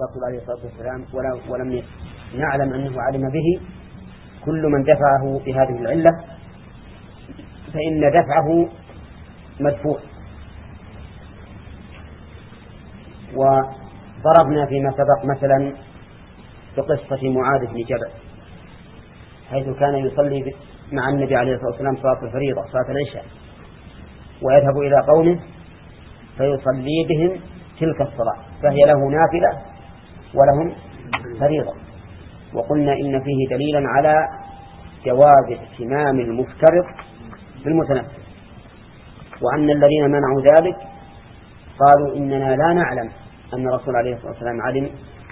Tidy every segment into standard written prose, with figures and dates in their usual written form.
الرسول عليه الصلاة والسلام ولم نعلم أنه علم به، كل من دفعه بهذه العلة فإن دفعه مدفوع. وضربنا فيما سبق مثلا بقصة معاذ بن جبل، حيث كان يصلي مع النبي عليه الصلاة والسلام صلاة الفريضة صلاة العشاء، ويذهب إلى قومه فيصلي بهم تلك الصلاة، فهي له نافلة ولهم فريضة. وقلنا إن فيه دليلا على جواز اهتمام المفترض بالمتنفل، وأن الذين منعوا ذلك قالوا إننا لا نعلم أن الرسول عليه الصلاة والسلام علم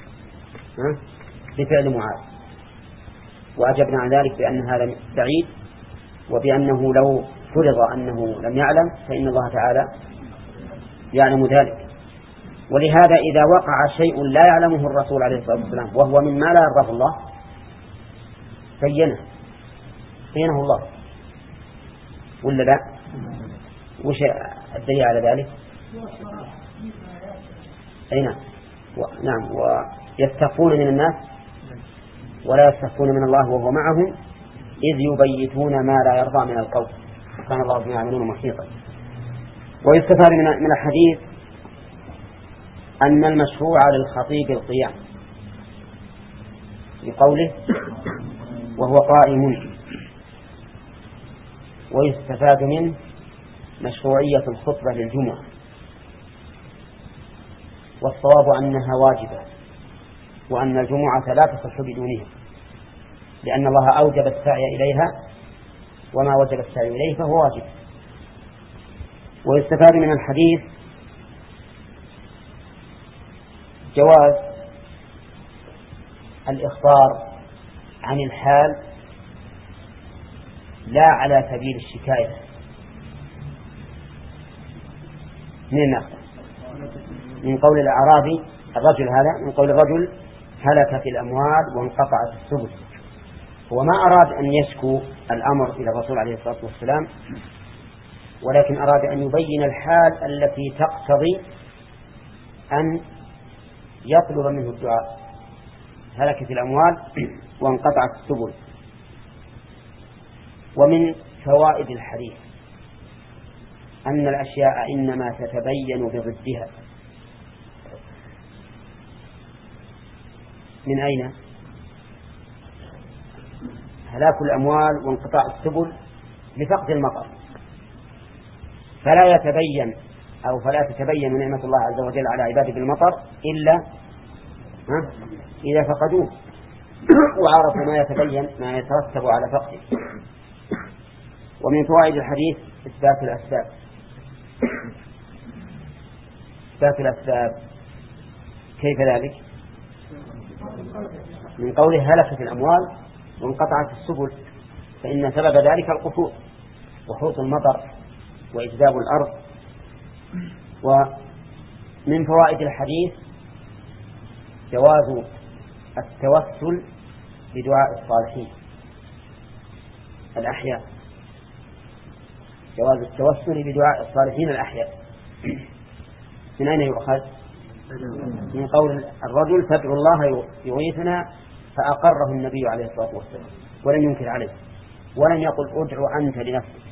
بفعل معاذ، وأجبنا عن ذلك بأن هذا بعيد، وبأنه لو فرض أنه لم يعلم فإن الله تعالى يعلم ذلك. ولهذا إذا وقع شيء لا يعلمه الرسول عليه الصلاة والسلام وهو مما لا يرضاه الله بينه الله، ولا لا؟ وش الدليل على ذلك؟ أي نعم. ويستخفون من الناس ولا يستخفون من الله وهو معهم إذ يبيتون ما لا يرضى من القول، كان الله بما يعملون محيطا. ويستفاد من الحديث أن المشروع للخطيب القيام لقوله وهو قائم. ويستفاد منه مشروعية الخطبة للجمعة، والصواب أنها واجبة، وأن الجمعة لا تصح بدونها، لأن الله أوجب السعي إليها، وما وجب السعي إليه فهو واجب. ويستفاد من الحديث جواز الإخبار عن الحال لا على سبيل الشكاية. من قول الأعرابي الرجل هذا، من قول الرجل هلكت الأموال وانقطعت السبل، هو ما أراد أن يشكو الأمر إلى الرسول عليه الصلاة والسلام، ولكن أراد أن يبين الحال التي تقتضي أن يطلب منه الدعاء. هلكت الأموال وانقطعت السبل. ومن فوائد الحديث أن الأشياء إنما تتبين بضدها. من أين؟ هلاك الأموال وانقطاع السبل لفقد المطر، فلا تتبين نعمة الله عز وجل على عباده بالمطر إلا إذا فقدوه وعرفوا ما يترتب على فقده. ومن فوائد الحديث إثبات الأسباب. كيف ذلك؟ من قوله هلكت الأموال وانقطعت السبل، فإن سبب ذلك القحوط وحوط المطر وإجذاب الأرض. ومن فوائد الحديث جواز التوسل بدعاء الصالحين الأحياء، جواز التوسل بدعاء الصالحين الأحياء. من أين يؤخذ؟ من قول الرجل فادعوا الله يغيثنا، فأقره النبي عليه الصلاة والسلام ولم ينكر عليه، ولم يقل ادعو أنت لنفسك،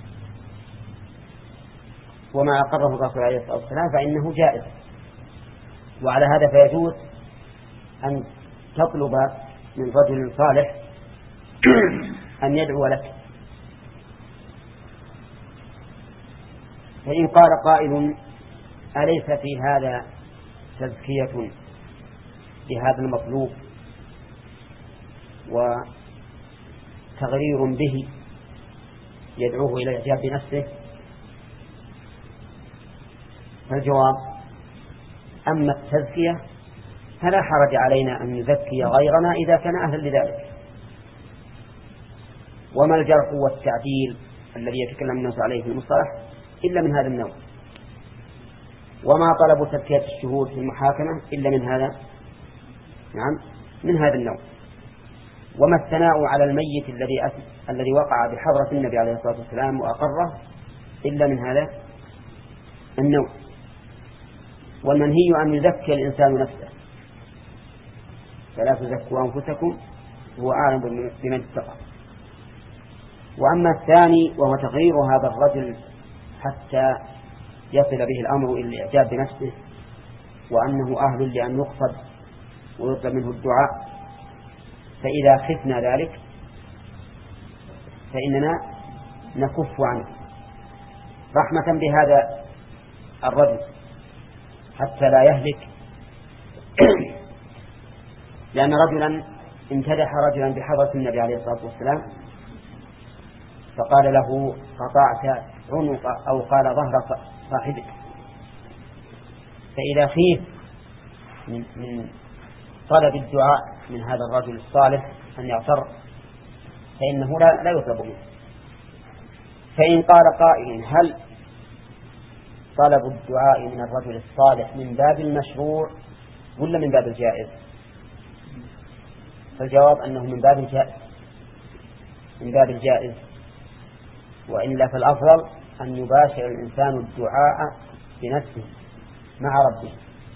وما أقره الرسول عليه الصلاة والسلام فإنه جائز. وعلى هذا فيجوز أن تطلب من رجل صالح أن يدعو لك. فإن قال قائل أليس في هذا تزكية بهذا المطلوب وتغرير به يدعوه إلى الإعجاب بنفسه؟ فالجواب أما التزكية فلا حرج علينا أن نزكي غيرنا إذا كان أهلا لذلك. وما الجرح والتعديل الذي يتكلم الناس عليه في المصطلح إلا من هذا النوع، وما طلب تزكية الشهود في المحاكمة إلا من هذا النوع، وما الثناء على الميت الذي وقع بحضرة النبي عليه الصلاة والسلام وأقره إلا من هذا النوع. والمنهي أن يزكي الإنسان نفسه، فلا تزكوا أنفسكم هو أعلم بمن اتقى. وأما الثاني وهو تغيير هذا الرجل حتى يصل به الأمر إلى الإعجاب بنفسه وأنه أهل لأن يقصد ويطلب منه الدعاء، فإذا خفنا ذلك فإننا نكف عنه رحمة بهذا الرجل حتى لا يهلك. لأن رجلا امتدح رجلا بحضرة النبي عليه الصلاة والسلام فقال له قطعت عنق أو قال ظهر صاحبك، فإذا خيف من طلب الدعاء من هذا الرجل الصالح أن يغتر فإنه لا يطلب منه. فإن قال قائل هل طلب الدعاء من الرجل الصالح من باب المشروع ولا من باب الجائز؟ فالجواب أنه من باب الجائز، من باب الجائز، وإلا فالأفضل أن يباشر الإنسان الدعاء بنفسه مع ربه،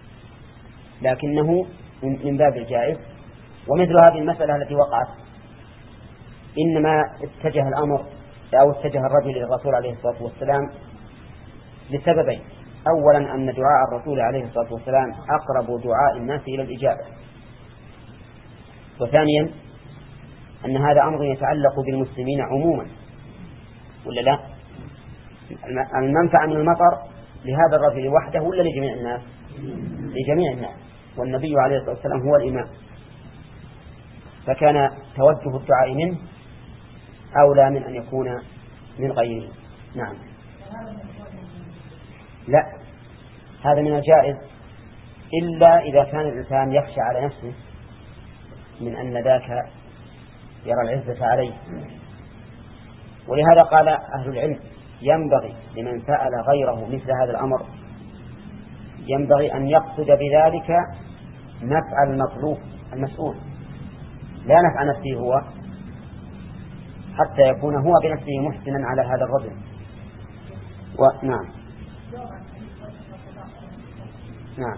لكنه من باب الجائز. ومثل هذه المسألة التي وقعت إنما اتجه الأمر أو اتجه الرجل إلى الرسول عليه الصلاة والسلام لسببين: أولا أن دعاء الرسول عليه الصلاة والسلام أقرب دعاء الناس إلى الإجابة، وثانيا أن هذا أمر يتعلق بالمسلمين عموما، ولا لا؟ المنفعة من المطر لهذا الرجل وحده ولا لجميع الناس؟ لجميع الناس، والنبي عليه الصلاة والسلام هو الإمام، فكان توجه الدعاء منه أولى من أن يكون من غيره. نعم. لا، هذا من الجائز إلا إذا كان الإنسان يخشى على نفسه من أن ذاك يرى العزة عليه. ولهذا قال أهل العلم ينبغي لمن سأل غيره مثل هذا الأمر ينبغي أن يقصد بذلك نفع المطلوب المسؤول لا نفع نفسه هو، حتى يكون هو بنفسه محسنا على هذا الرجل. نعم. نعم.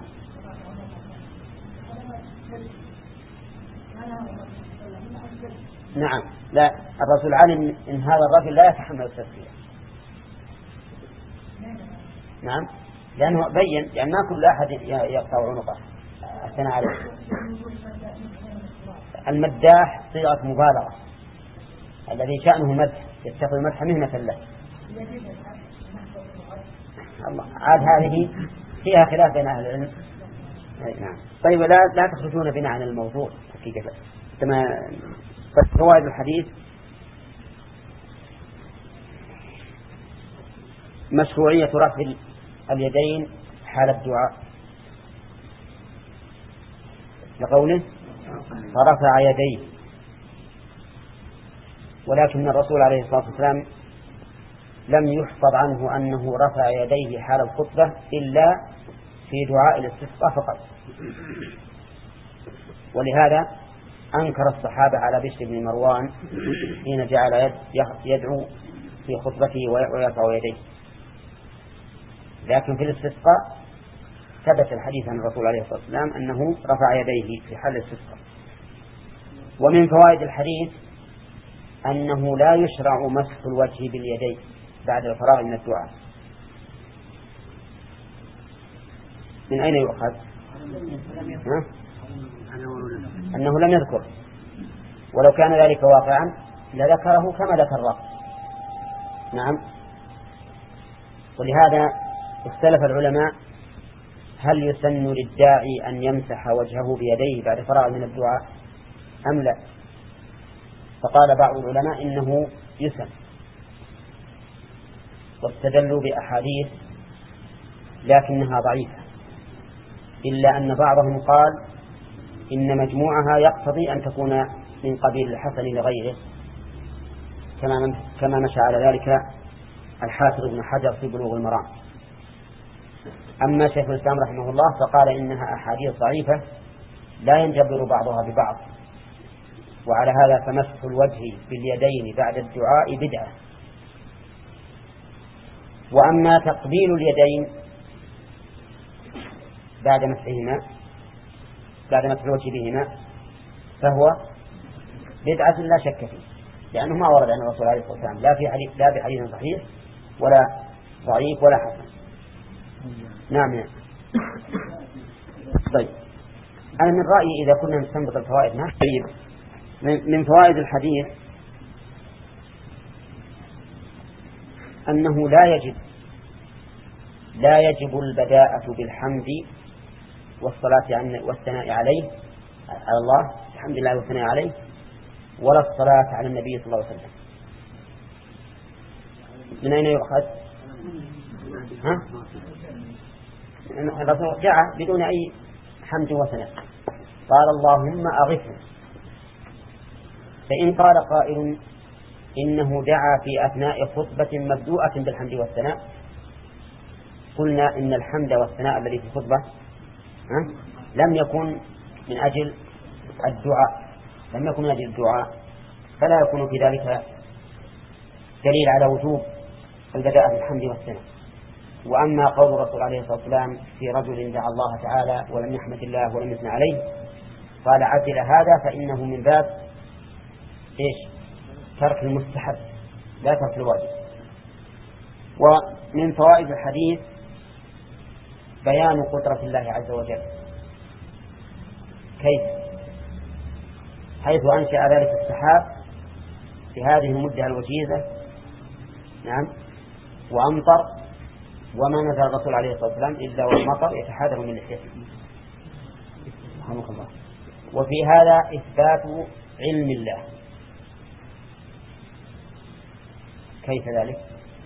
نعم. لا، الرسول علم إن هذا الرجل لا يتحمل التزكية. نعم، لأنه بين يعني ما كل أحد يقطع عنقه أثناء عليه. المداح صيغة مبالغة، الذي شأنه مدح يتخذ المدح مهنة له. الله، عاد هذه فيها خلاف بين أهل العلم. نعم. طيب، لا تخرجون بنا عن الموضوع حقيقة. كما فوائد الحديث: مشروعية رفع اليدين حال الدعاء لقوله فرفع يديه، ولكن الرسول عليه الصلاة والسلام لم يحفظ عنه أنه رفع يديه حال الخطبة إلا في دعاء الاستسقاء فقط. ولهذا أنكر الصحابة على بشر بن مروان حين جعل يدعو في خطبته ويرفع يديه، لكن في الاستسقاء ثبت الحديث عن الرسول عليه الصلاة والسلام أنه رفع يديه في حال الاستسقاء. ومن فوائد الحديث أنه لا يشرع مسح الوجه باليدين بعد الفراغ من الدعاء. من أين يؤخذ؟ أنه لم يذكر، ولو كان ذلك واقعا لذكره كما ذكر. نعم. ولهذا اختلف العلماء هل يسن للداعي أن يمسح وجهه بيديه بعد فراغ من الدعاء أم لا؟ فقال بعض العلماء إنه يسن، واستدلوا بأحاديث لكنها ضعيفة، إلا أن بعضهم قال إن مجموعها يقتضي أن تكون من قبيل الحسن لغيره، كما مشى على ذلك الحافظ ابن حجر في بلوغ المرام. أما شيخ الإسلام رحمه الله فقال إنها أحاديث ضعيفة لا ينجبر بعضها ببعض، وعلى هذا فمسح الوجه باليدين بعد الدعاء بدعة. وأما تقبيل اليدين بعد مسح الوجه بهما فهو بدعة لا شك فيه، لأنه ما ورد عن الرسول عليه الصلاة والسلام لا بحديث صحيح ولا ضعيف ولا حسن. نعم. طيب أنا من رأيي إذا كنا نستنبط الفوائد طيب من فوائد الحديث أنه لا يجب البداءة بالحمد والصلاة والثناء عليه على الله، الحمد لله والثناء عليه، ولا الصلاة على النبي صلى الله عليه وسلم. من أين يؤخذ؟ الرسول دعا بدون أي حمد وثناء، قال اللهم أغثنا. فإن قال قائل إنه دعا في أثناء خطبة مبدوءة بالحمد والثناء، قلنا إن الحمد والثناء الذي في الخطبة لم يكن من أجل الدعاء، فلا يكون في ذلك دليل على وجوب البداء بالحمد والثناء. وأما قول الرسول عليه الصلاة والسلام في رجل دعا الله تعالى ولم يحمد الله ولم يثنى عليه قال عدل هذا، فإنه من باب ترك المستحب لا ترك الواجب. ومن فوائد الحديث بيان قدرة الله عز وجل، كيف؟ حيث أنشأ ذلك السحاب في هذه المدة الوجيزة، نعم، وأمطر، وما نزل الرسول عليه الصلاة والسلام إلا والمطر يتحادر من لحيته، رحمه الله. وفي هذا إثبات علم الله. كيف ذلك؟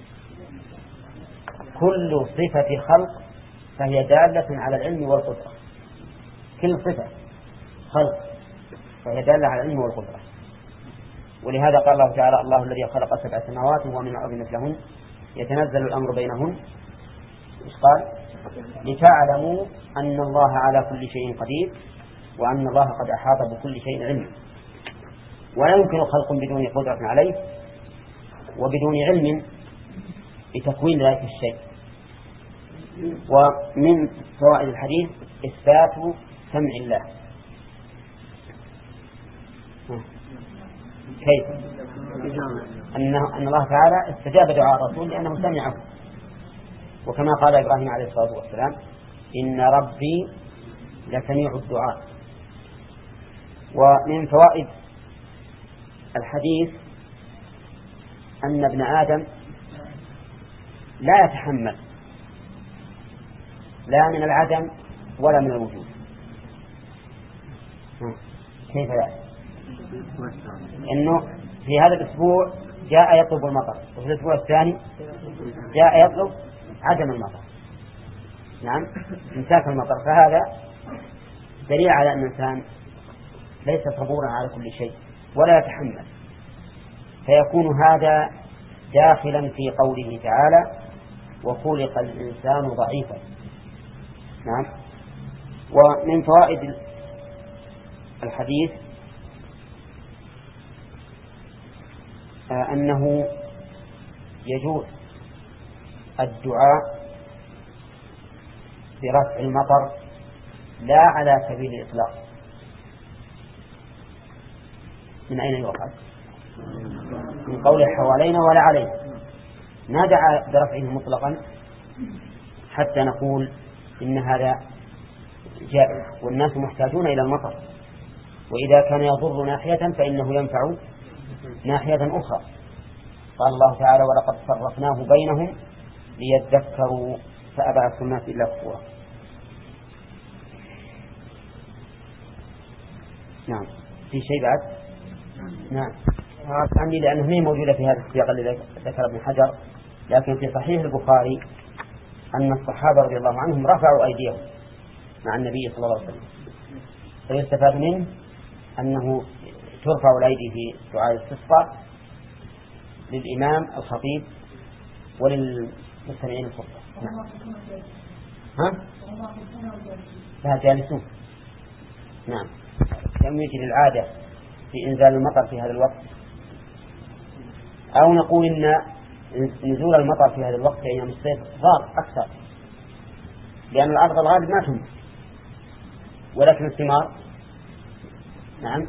كل صفة خلق فهي دالة على العلم والقدرة، كل صفة خلق فهي دالة على العلم والقدرة. ولهذا قال الله تعالى الله الذي خلق 7 سماوات ومن الأرض مثلهن يتنزل الأمر بينهن، إيش قال؟ لتعلموا أن الله على كل شيء قدير وأن الله قد أحاط بكل شيء علما. ولا يمكن خلق بدون قدرة عليه وبدون علم بتكوين ذلك الشيء. ومن فوائد الحديث إثبات سمع الله. كيف؟ أن الله تعالى استجاب دعاء الرسول لأنه سمعه، وكما قال إبراهيم عليه الصلاة والسلام إن ربي لسميع الدعاء. ومن فوائد الحديث أن ابن آدم لا يتحمل لا من العدم ولا من الوجود. كيف يعني؟ إنه في هذا الأسبوع جاء يطلب المطر، وفي الأسبوع الثاني جاء يطلب عدم المطر، نعم، امساك المطر. فهذا دليل على أن الإنسان ليس صبورا على كل شيء ولا يتحمل، فيكون هذا داخلا في قوله تعالى وخلق الإنسان ضعيفا، نعم. ومن فوائد الحديث أنه يجوز الدعاء برفع المطر لا على سبيل الإطلاق. من أين يؤخذ؟ من قوله حوالينا ولا علينا، ما دعا برفعه مطلقا حتى نقول إن هذا جائز والناس محتاجون إلى المطر، وإذا كان يضر ناحية فإنه ينفع ناحية أخرى. قال الله تعالى ولقد صرفناه بينهم ليذكروا فأبى أكثر الناس إلا كفورا. نعم. في شيء بعد؟ نعم. عندي لأنه ما موجودة في هذا السياق الذي ذكر ابن حجر، لكن في صحيح البخاري أن الصحابة رضي الله عنهم رفعوا أيديهم مع النبي صلى الله عليه وسلم، فيستفاد منه أنه ترفع الأيدي في دعاء الاستسقاء للإمام الخطيب وللمستمعين الخطبة. نعم. ها؟ لا جالسون. نعم. لم يجد العادة في إنزال المطر في هذا الوقت، أو نقول إن نزول المطر في هذا الوقت أيام الصيف ضار أكثر، لأن الأرض الغالب ما تنبت، ولكن الثمار نعم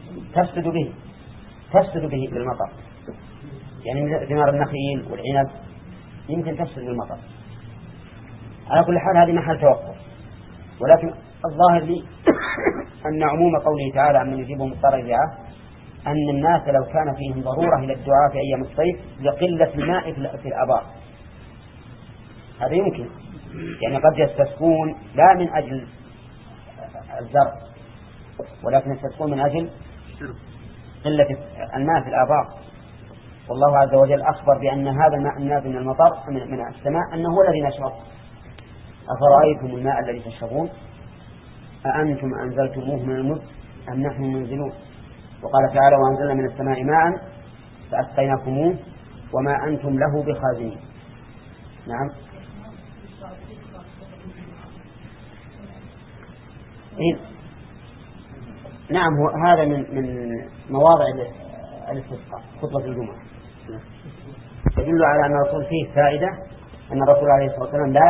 تفسد به بالمطر، يعني ثمار النخيل والعنب يمكن تفسد بالمطر. على كل حال هذه محل توقف، ولكن الظاهر لي أن عموم قوله تعالى عمن يجيبهم مضطر إذاعة أن الناس لو كان فيهم ضرورة إلى الدعاء في أيام الصيف لقلة الماء في الآبار، هذا يمكن، يعني قد يستسقون لا من أجل الزرع ولكن يستسقون من أجل قلة الماء في الآبار. والله عز وجل أخبر بأن هذا الماء النازل من المطر من السماء أنه هو الذي نشرب. أفرأيتم الماء الذي تشربون أأنتم أنزلتموه من المزن أم نحن منزلون. وقال تعالى وأنزلنا من السماء ماء فأسقيناكموه وما أنتم له بخازنين. نعم نعم هذا من مواضع الاستسقاء خطبة الجمعة، يدل على أن الرسول فيه فائدة أن الرسول عليه الصلاة والسلام لا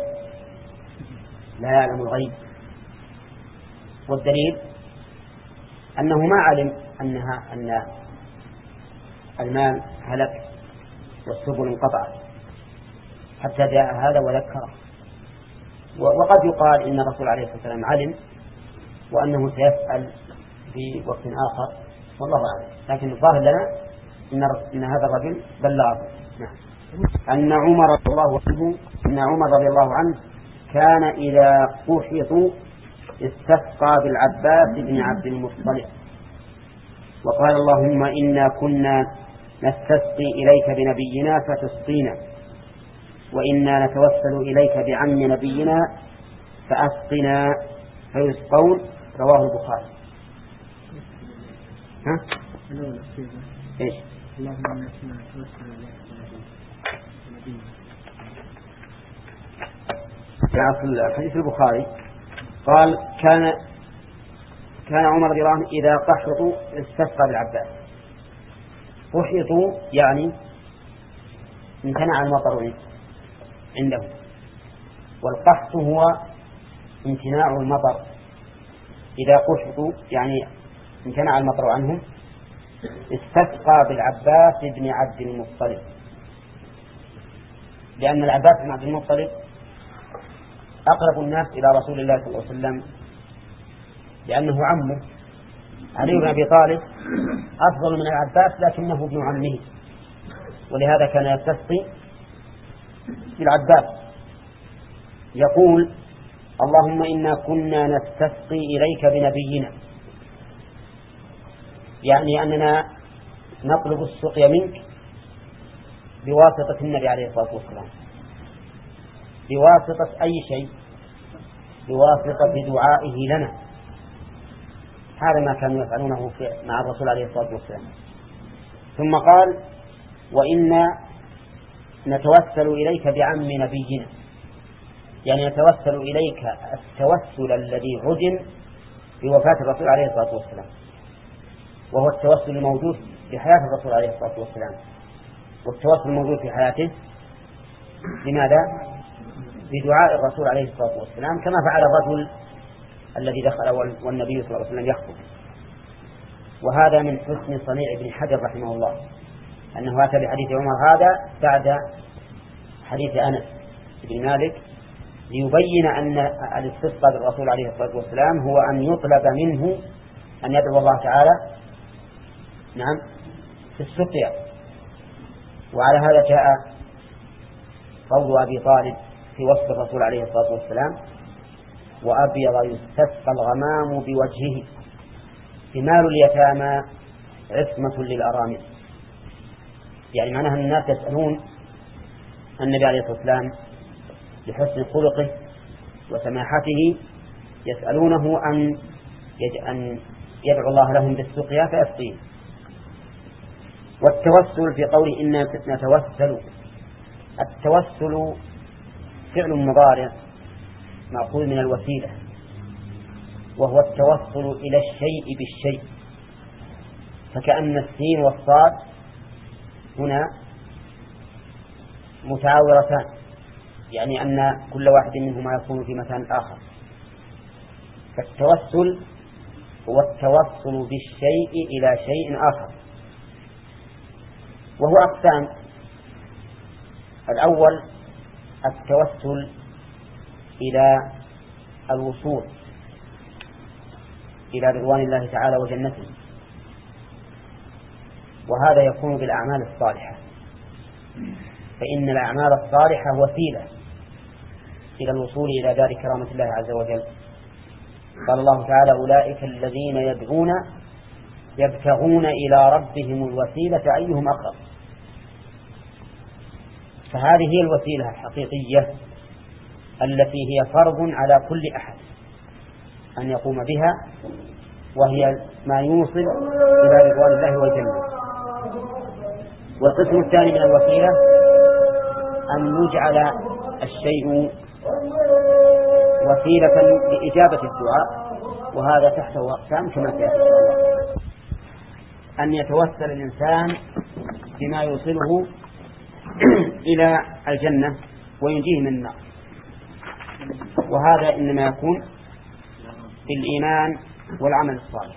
يعلم الغيب. والدليل أنه ما علم أن المال هلك والسبل انقطعت حتى جاء هذا وذكره. وقد يقال إن الرسول عليه الصلاة والسلام علم وأنه سيسأل في وقت آخر والله أعلم، لكن الظاهر لنا إن هذا الرجل بلغه. نعم. أن عمر رضي الله عنه كان إذا قحطوا استسقى بالعباس بن عبد المطلب وقال اللهم إنا كنا نستسقي إليك بنبينا فتسقينا وإنا نتوسل إليك بعم نبينا فأسقنا فيسقون. رواه البخاري. ها؟ إيش؟ اللهم إنا كنا نتوسل إليك بنبينا. في الحديث البخاري قال كان عمر رضي الله عنه إذا قحطوا استسقى بالعباس. قحطوا يعني امتنع المطر عنده، والقحط هو امتناع المطر. إذا قحطوا يعني امتنع المطر عنهم استسقى بالعباس بن عبد المطلب، لأن العباس بن عبد المطلب أقرب الناس إلى رسول الله صلى الله عليه وسلم لأنه عمه. علي بن أبي طالب أفضل من العباس لكنه ابن عمه، ولهذا كان يستسقي بالعباس. يقول اللهم إنا كنا نستسقي إليك بنبينا، يعني أننا نطلب السقيا منك بواسطة النبي عليه الصلاة والسلام. بواسطة أي شيء؟ بواسطة دعائه لنا. هذا ما كانوا يفعلونه مع الرسول عليه الصلاة والسلام. ثم قال وإنا نتوسل إليك بعم نبينا، يعني نتوسل إليك التوسل الذي عدم بوفاة الرسول عليه الصلاة والسلام، وهو التوسل الموجود في حياة الرسول عليه الصلاة والسلام. والتوسل الموجود في حياته لماذا؟ بدعاء الرسول عليه الصلاة والسلام، كما فعل الرجل الذي دخل والنبي صلى الله عليه وسلم يخطب. وهذا من حسن صنيع ابن حجر رحمه الله أنه أتى بحديث عمر هذا بعد حديث أنس بن مالك ليبين أن الاستسقاء بالرسول عليه الصلاة والسلام هو أن يطلب منه أن يدعو الله تعالى نعم في السقيا. وعلى هذا جاء قول أبي طالب في وصف الرسول عليه الصلاة والسلام وأبيض يستسقى الغمام بوجهه ثمار اليتامى عصمة للأرامل. يعني معناها أن الناس يسألون النبي عليه الصلاة والسلام لحسن خلقه وسماحته، يسألونه أن يدعو الله لهم بالسقيا فيسقيه. والتوسل في قوله إنا نتوسل، التوسل فعل مضارع مأخوذ من الوسيلة، وهو التوصل إلى الشيء بالشيء، فكأن السين والصاد هنا متعاورتان، يعني أن كل واحد منهما يكون في مكان آخر. فالتوسل هو التوصل بالشيء إلى شيء آخر، وهو أقسام. الأول التوسل إلى الوصول إلى رضوان الله تعالى وجنته، وهذا يكون بالأعمال الصالحة، فإن الأعمال الصالحة وسيلة إلى الوصول إلى دار كرامة الله عز وجل. قال الله تعالى: أولئك الذين يدعون يبتغون إلى ربهم الوسيلة أيهم أقرب. فهذه هي الوسيلة الحقيقية التي هي فرض على كل أحد أن يقوم بها، وهي ما يوصل إلى رضوان الله والجنة. والقسم الثاني من الوسيلة أن يجعل الشيء وسيلة لإجابة الدعاء، وهذا تحته أقسام كما سيأتي إن شاء الله. أن يتوسل الإنسان بما يوصله إلى الجنة وينجيه من النار، وهذا إنما يكون بالإيمان والعمل الصالح،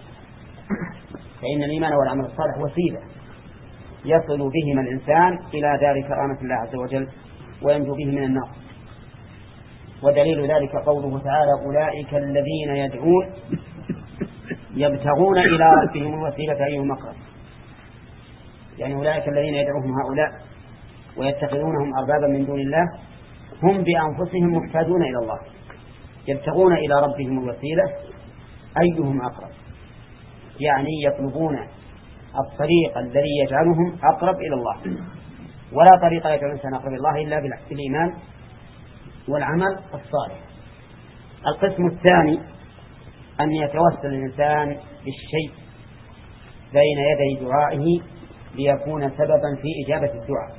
فإن الإيمان والعمل الصالح وسيلة يصل بهما الإنسان إلى دار كرامة الله عز وجل وينجو به من النار. ودليل ذلك قوله تعالى: أولئك الذين يدعون يبتغون إلى ربهم الوسيلة أيهم أقرب. يعني أولئك الذين يدعوهم هؤلاء ويتخذونهم أربابا من دون الله هم بأنفسهم محتاجون إلى الله، يبتغون إلى ربهم الوسيلة أيهم أقرب، يعني يطلبون الطريق الذي يجعلهم أقرب إلى الله، ولا طريق يجعل الإنسان أقرب إلى الله إلا بالإيمان والعمل الصالح. القسم الثاني أن يتوسل الإنسان بالشيء بين يدي دعائه ليكون سببا في إجابة الدعاء،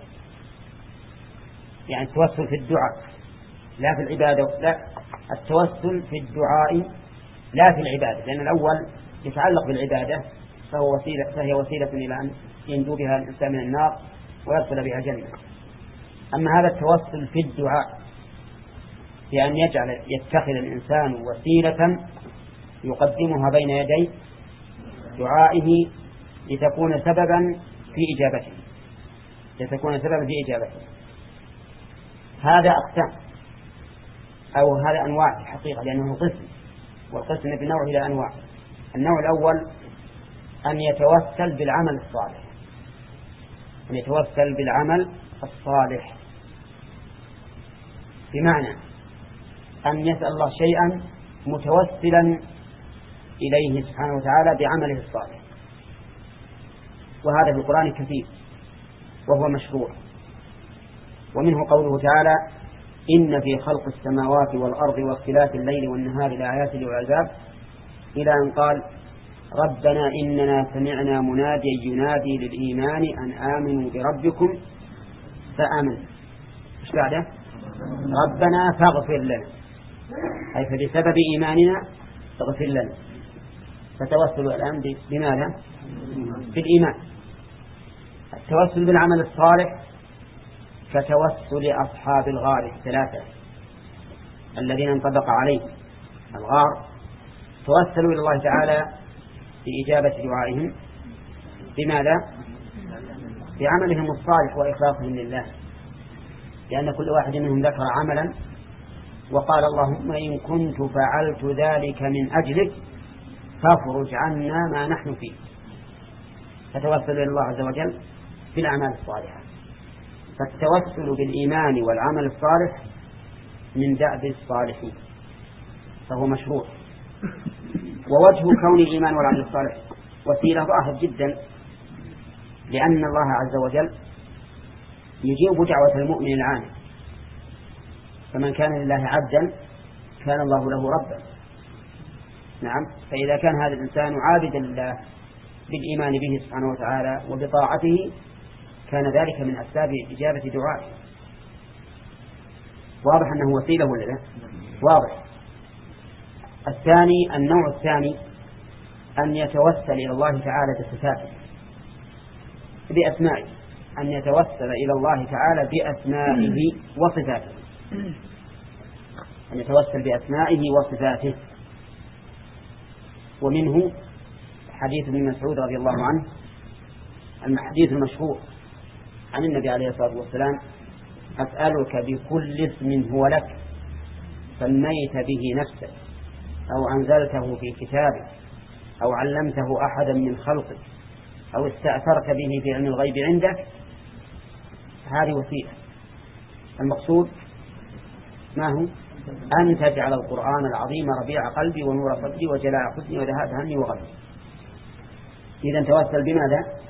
يعني التوسل في الدعاء لا في العبادة، لا، التوسل في الدعاء لا في العبادة، لأن الأول يتعلق بالعبادة فهي وسيلة إلى أن ينجو بها الإنسان من النار ويدخل بها الجنة. أما هذا التوسل في الدعاء بأن يتخذ الإنسان وسيلة يقدمها بين يدي دعائه لتكون سببا في إجابته، هذا أقسام أو هذا أنواع في الحقيقة، لأنه قسم، والقسم بنوع إلى أنواع. النوع الأول أن يتوسل بالعمل الصالح، بمعنى أن يسأل الله شيئا متوسلا إليه سبحانه وتعالى بعمله الصالح، وهذا في القرآن كثير وهو مشروع. ومنه قوله تعالى: إن في خلق السماوات والأرض واختلاف الليل والنهار لآيات لأولي الألباب، إلى أن قال: ربنا إننا سمعنا مناديا ينادي للإيمان أن آمنوا بربكم فآمنوا. إيش بعده؟ ربنا فاغفر لنا، أي فبسبب إيماننا فاغفر لنا. فتوسلوا الآن بماذا؟ بالإيمان. التوسل بالعمل الصالح كتوسل أصحاب الغار الثلاثة الذين انطبق عليهم الغار، توسلوا إلى الله تعالى بإجابة دعائهم بماذا؟ بعملهم الصالح وإخلاصهم لله، لأن كل واحد منهم ذكر عملا وقال: اللهم إن كنت فعلت ذلك من أجلك فافرج عنا ما نحن فيه. فتوسل إلى الله عز وجل بالأعمال الصالحة. فالتوسل بالإيمان والعمل الصالح من دأب الصالحين، فهو مشروع. ووجه كون الإيمان والعمل الصالح وسيلة ظاهر جدا، لأن الله عز وجل يجيب دعوة المؤمن العامل، فمن كان لله عبدا كان الله له ربا. نعم، فإذا كان هذا الإنسان عابدا لله بالإيمان به سبحانه وتعالى وبطاعته كان ذلك من أسباب إجابة دعائه. واضح أنه وسيلة ولا لا؟ واضح. الثاني، النوع الثاني أن يتوسل إلى الله تعالى بصفاته بأسمائه، أن يتوسل إلى الله تعالى بأسمائه وصفاته، أن يتوسل بأسمائه وصفاته. ومنه حديث ابن مسعود رضي الله عنه، الحديث المشهور عن النبي عليه الصلاة والسلام: أسألك بكل اسم هو لك سميت به نفسك أو أنزلته في كتابك أو علمته أحدا من خلقك أو استأثرت به في علم الغيب عندك. هذه وسيلة. المقصود ما هو؟ أن تجعل القرآن العظيم ربيع قلبي ونور صدري وجلاء حزني وذهاب همي وغمي. إذا توسل بماذا؟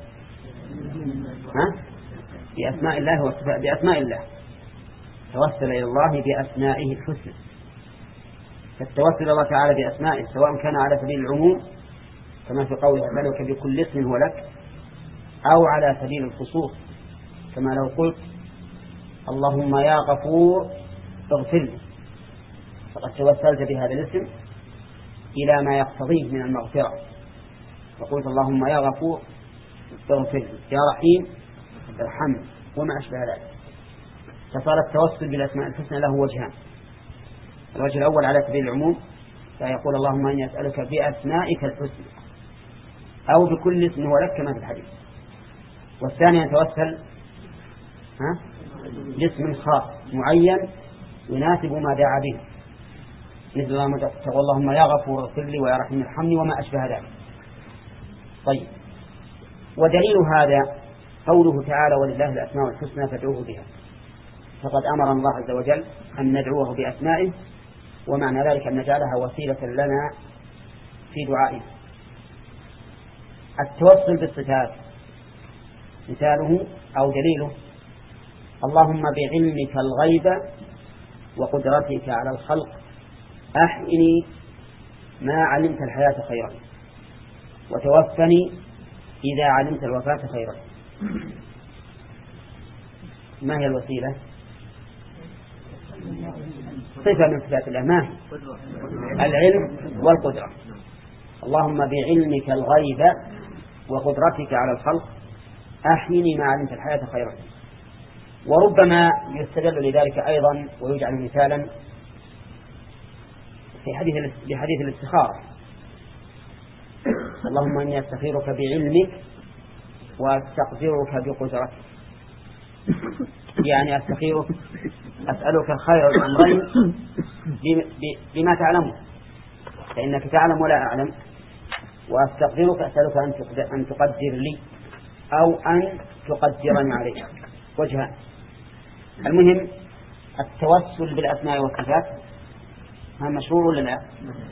بأسماء الله وصفاته. بأسماء الله، توسل إلى الله بأسمائه الحسنى. فالتوسل إلى الله تعالى بأسمائه سواء كان على سبيل العموم كما في قوله: أسألك بكل اسم هو لك، أو على سبيل الخصوص كما لو قلت: اللهم يا غفور اغفر لي، فقد توسلت بهذا الاسم إلى ما يقتضيه من المغفرة، وقلت: اللهم يا غفور اغفر لي، يا رحيم ارحمني، وما أشبه ذلك. فصار التوسل بالأسماء الحسنى له وجهان: الوجه الأول على سبيل العموم، فيقول: اللهم إني أسألك بأسمائك الحسنى، أو بكل اسم هو لك كما في الحديث. والثاني أن توسل باسم خاص معين يناسب ما دعا به، مثل اللهم يا غفور اغفر لي ويا رحيم ارحمني وما أشبه ذلك. طيب، ودليل هذا قوله تعالى: ولله الأسماء الحسنى فادعوه بها. فقد أمر الله عز وجل أن ندعوه بأسمائه، ومعنى ذلك أن نجعلها وسيلة لنا في دعائه. التوسل بالصفات مثاله أو دليله: اللهم بعلمك الغيب وقدرتك على الخلق أحيني ما علمت الحياة خيرا، وتوفني إذا علمت الوفاة خيرا. ما هي الوسيلة؟ صفة من صفات الله. ما هي؟ العلم والقدرة. اللهم بعلمك الغيب وقدرتك على الخلق أحيني ما علمت الحياة خيرا. وربما يستدل لذلك أيضا ويجعل مثالا في حديث الاستخارة: اللهم إني أستخيرك بعلمك وأستقدرك بقدرتك. يعني أستخيرك، أسألك خير الأمرين بما تعلمه، فإنك تعلم ولا أعلم، وأستقدرك أسألك أن تقدر لي أو أن تقدرني عليه. وجهان. المهم التوسل بالأسماء والصفات هذا مشروع ولا لا؟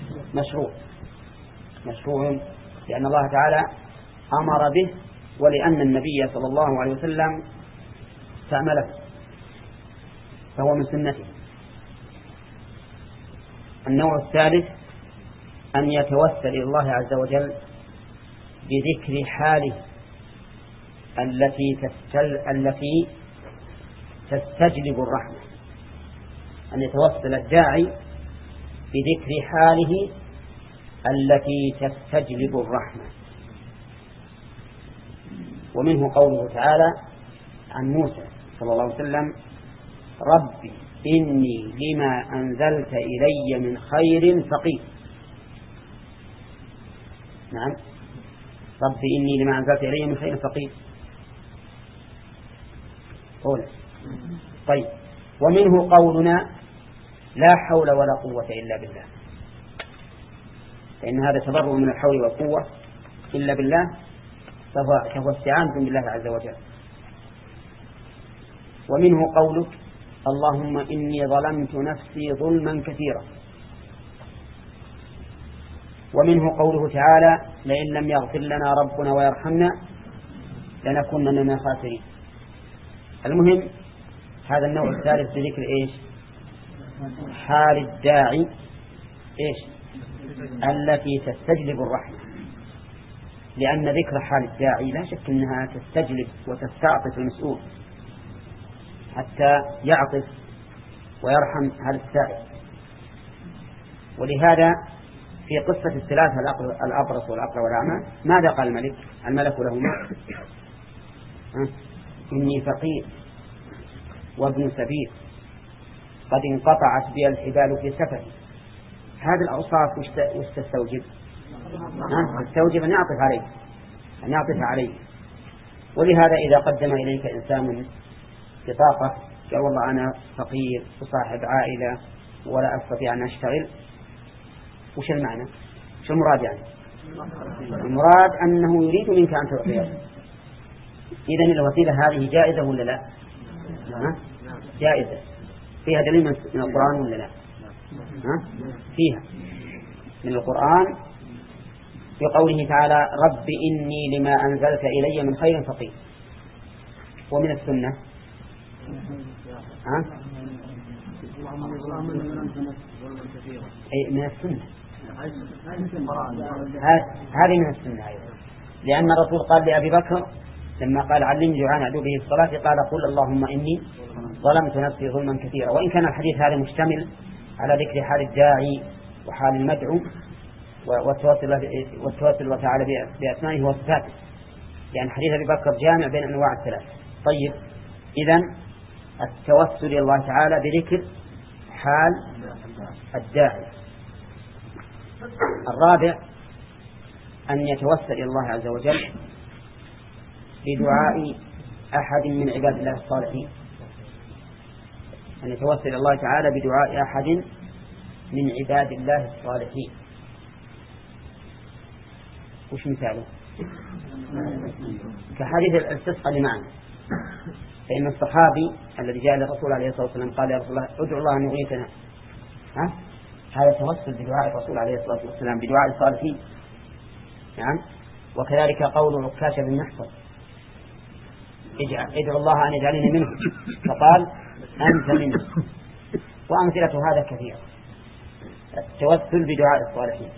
مشروع لأن الله تعالى أمر به، ولأن النبي صلى الله عليه وسلم استعمله، فهو من سنته. النوع الثالث أن يتوسل إلى الله عز وجل بذكر حاله التي تستجلب الرحمة. أن يتوسل الداعي بذكر حاله التي تستجلب الرحمة. ومنه قوله تعالى عن موسى صلى الله عليه وسلم: ربي إني لما أنزلت إلي من خير فقير. نعم، ربي إني لما أنزلت إلي من خير فقير. قول. طيب، ومنه قولنا: لا حول ولا قوة إلا بالله، فإن هذا تبرؤ من الحول والقوة إلا بالله، فهو استعانة بالله عز وجل. ومنه قولك: اللهم إني ظلمت نفسي ظلما كثيرا. ومنه قوله تعالى: لئن لم يغفر لنا ربنا ويرحمنا لنكونن من الخاسرين. المهم هذا النوع الثالث بذكر إيش؟ حال الداعي إيش؟ التي تستجلب الرحمة، لأن ذكر حال الداعي لا شك أنها تستجلب وتستعطف المسؤول حتى يعطف ويرحم هذا السائل. ولهذا في قصة الثلاثة الأبرص والأقرع والأعمى ماذا قال الملك لهما؟ إني فقير وابن سبيل قد انقطعت بي الحبال في سفري. هذه الأوصاف وش تستوجب؟ تستوجب أن يعطف عليه. ولهذا إذا قدم إليك إنسان بطاقة قال والله أنا فقير وصاحب عائلة ولا أستطيع أن أشتغل، وش المعنى؟ شو المراد يعني؟ المراد أنه يريد منك أن تعطيه. إذن الوسيلة هذه جائزة ولا لا؟ جائزة. فيها دليل من القرآن ولا لا؟ فيها من القرآن بقوله تعالى رب إني لما أنزلت إلي من خير فقير. ومن السنة أي من السنة، هذه من السنة أيضا، لأن الرسول قال لأبي بكر لما قال علمني دعاء أدعو به الصلاة قال قل اللهم إني ظلمت نفسي ظلما كثيرا. وإن كان الحديث هذا مشتمل على ذكر حال الداعي وحال المدعو والتوسل تعالى بأسمائه وصفاته، يعني حديث أبي بكر جامع بين أنواع الثلاث. طيب، إذن التوسل إلى الله تعالى بذكر حال الداعي. الرابع أن يتوسل إلى الله عز وجل بدعاء أحد من عباد الله الصالحين، أن يتوسل إلى الله تعالى بدعاء أحد من عباد الله الصالحين. وش مثاله؟ كحديث الاستسقاء اللي معنا، فإن الصحابي الذي جاء للرسول عليه الصلاة والسلام قال يا رسول الله ادعو الله أن يغيثنا، هذا توسل بدعاء الرسول عليه الصلاة والسلام بدعاء الصالحين. نعم. وكذلك قول عكاشة بن محصن ادعو الله أن يجعلني منه فقال أنت منه. وأمثلة هذا كثيرة، التوسل بدعاء الصالحين.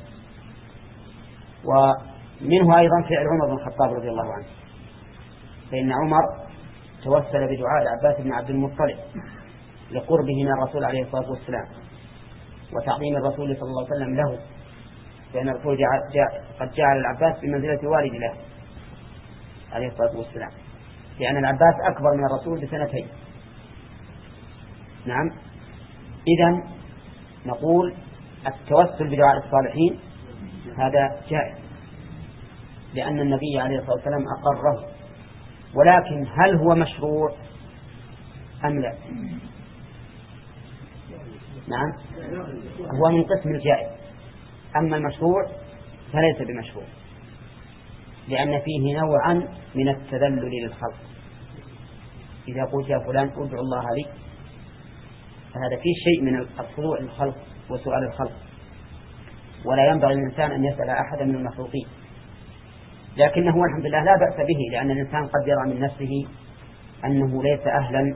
ومنه أيضا فعل عمر بن الخطاب رضي الله عنه، فإن عمر توسل بدعاء العباس بن عبد المطلب لقربه من الرسول عليه الصلاة والسلام وتعظيم الرسول صلى الله عليه وسلم له، لأن الرسول قد جعل العباس بمنزلة والد له عليه الصلاة والسلام، لأن العباس أكبر من الرسول بسنتين. نعم. إذن نقول التوسل بدعاء الصالحين هذا جائز، لأن النبي عليه الصلاة والسلام أقره. ولكن هل هو مشروع أم لا؟ نعم، هو من قسم الجائز، أما المشروع فليس بمشروع، لأن فيه نوعا من التذلل للخلق. إذا قلت يا فلان ادعو الله لي فهذا فيه شيء من الخضوع للخلق وسؤال الخلق، ولا ينبغي للإنسان أن يسأل أحدا من المخلوقين. لكنه الحمد لله لا بأس به، لأن الإنسان قد يرى من نفسه أنه ليس أهلا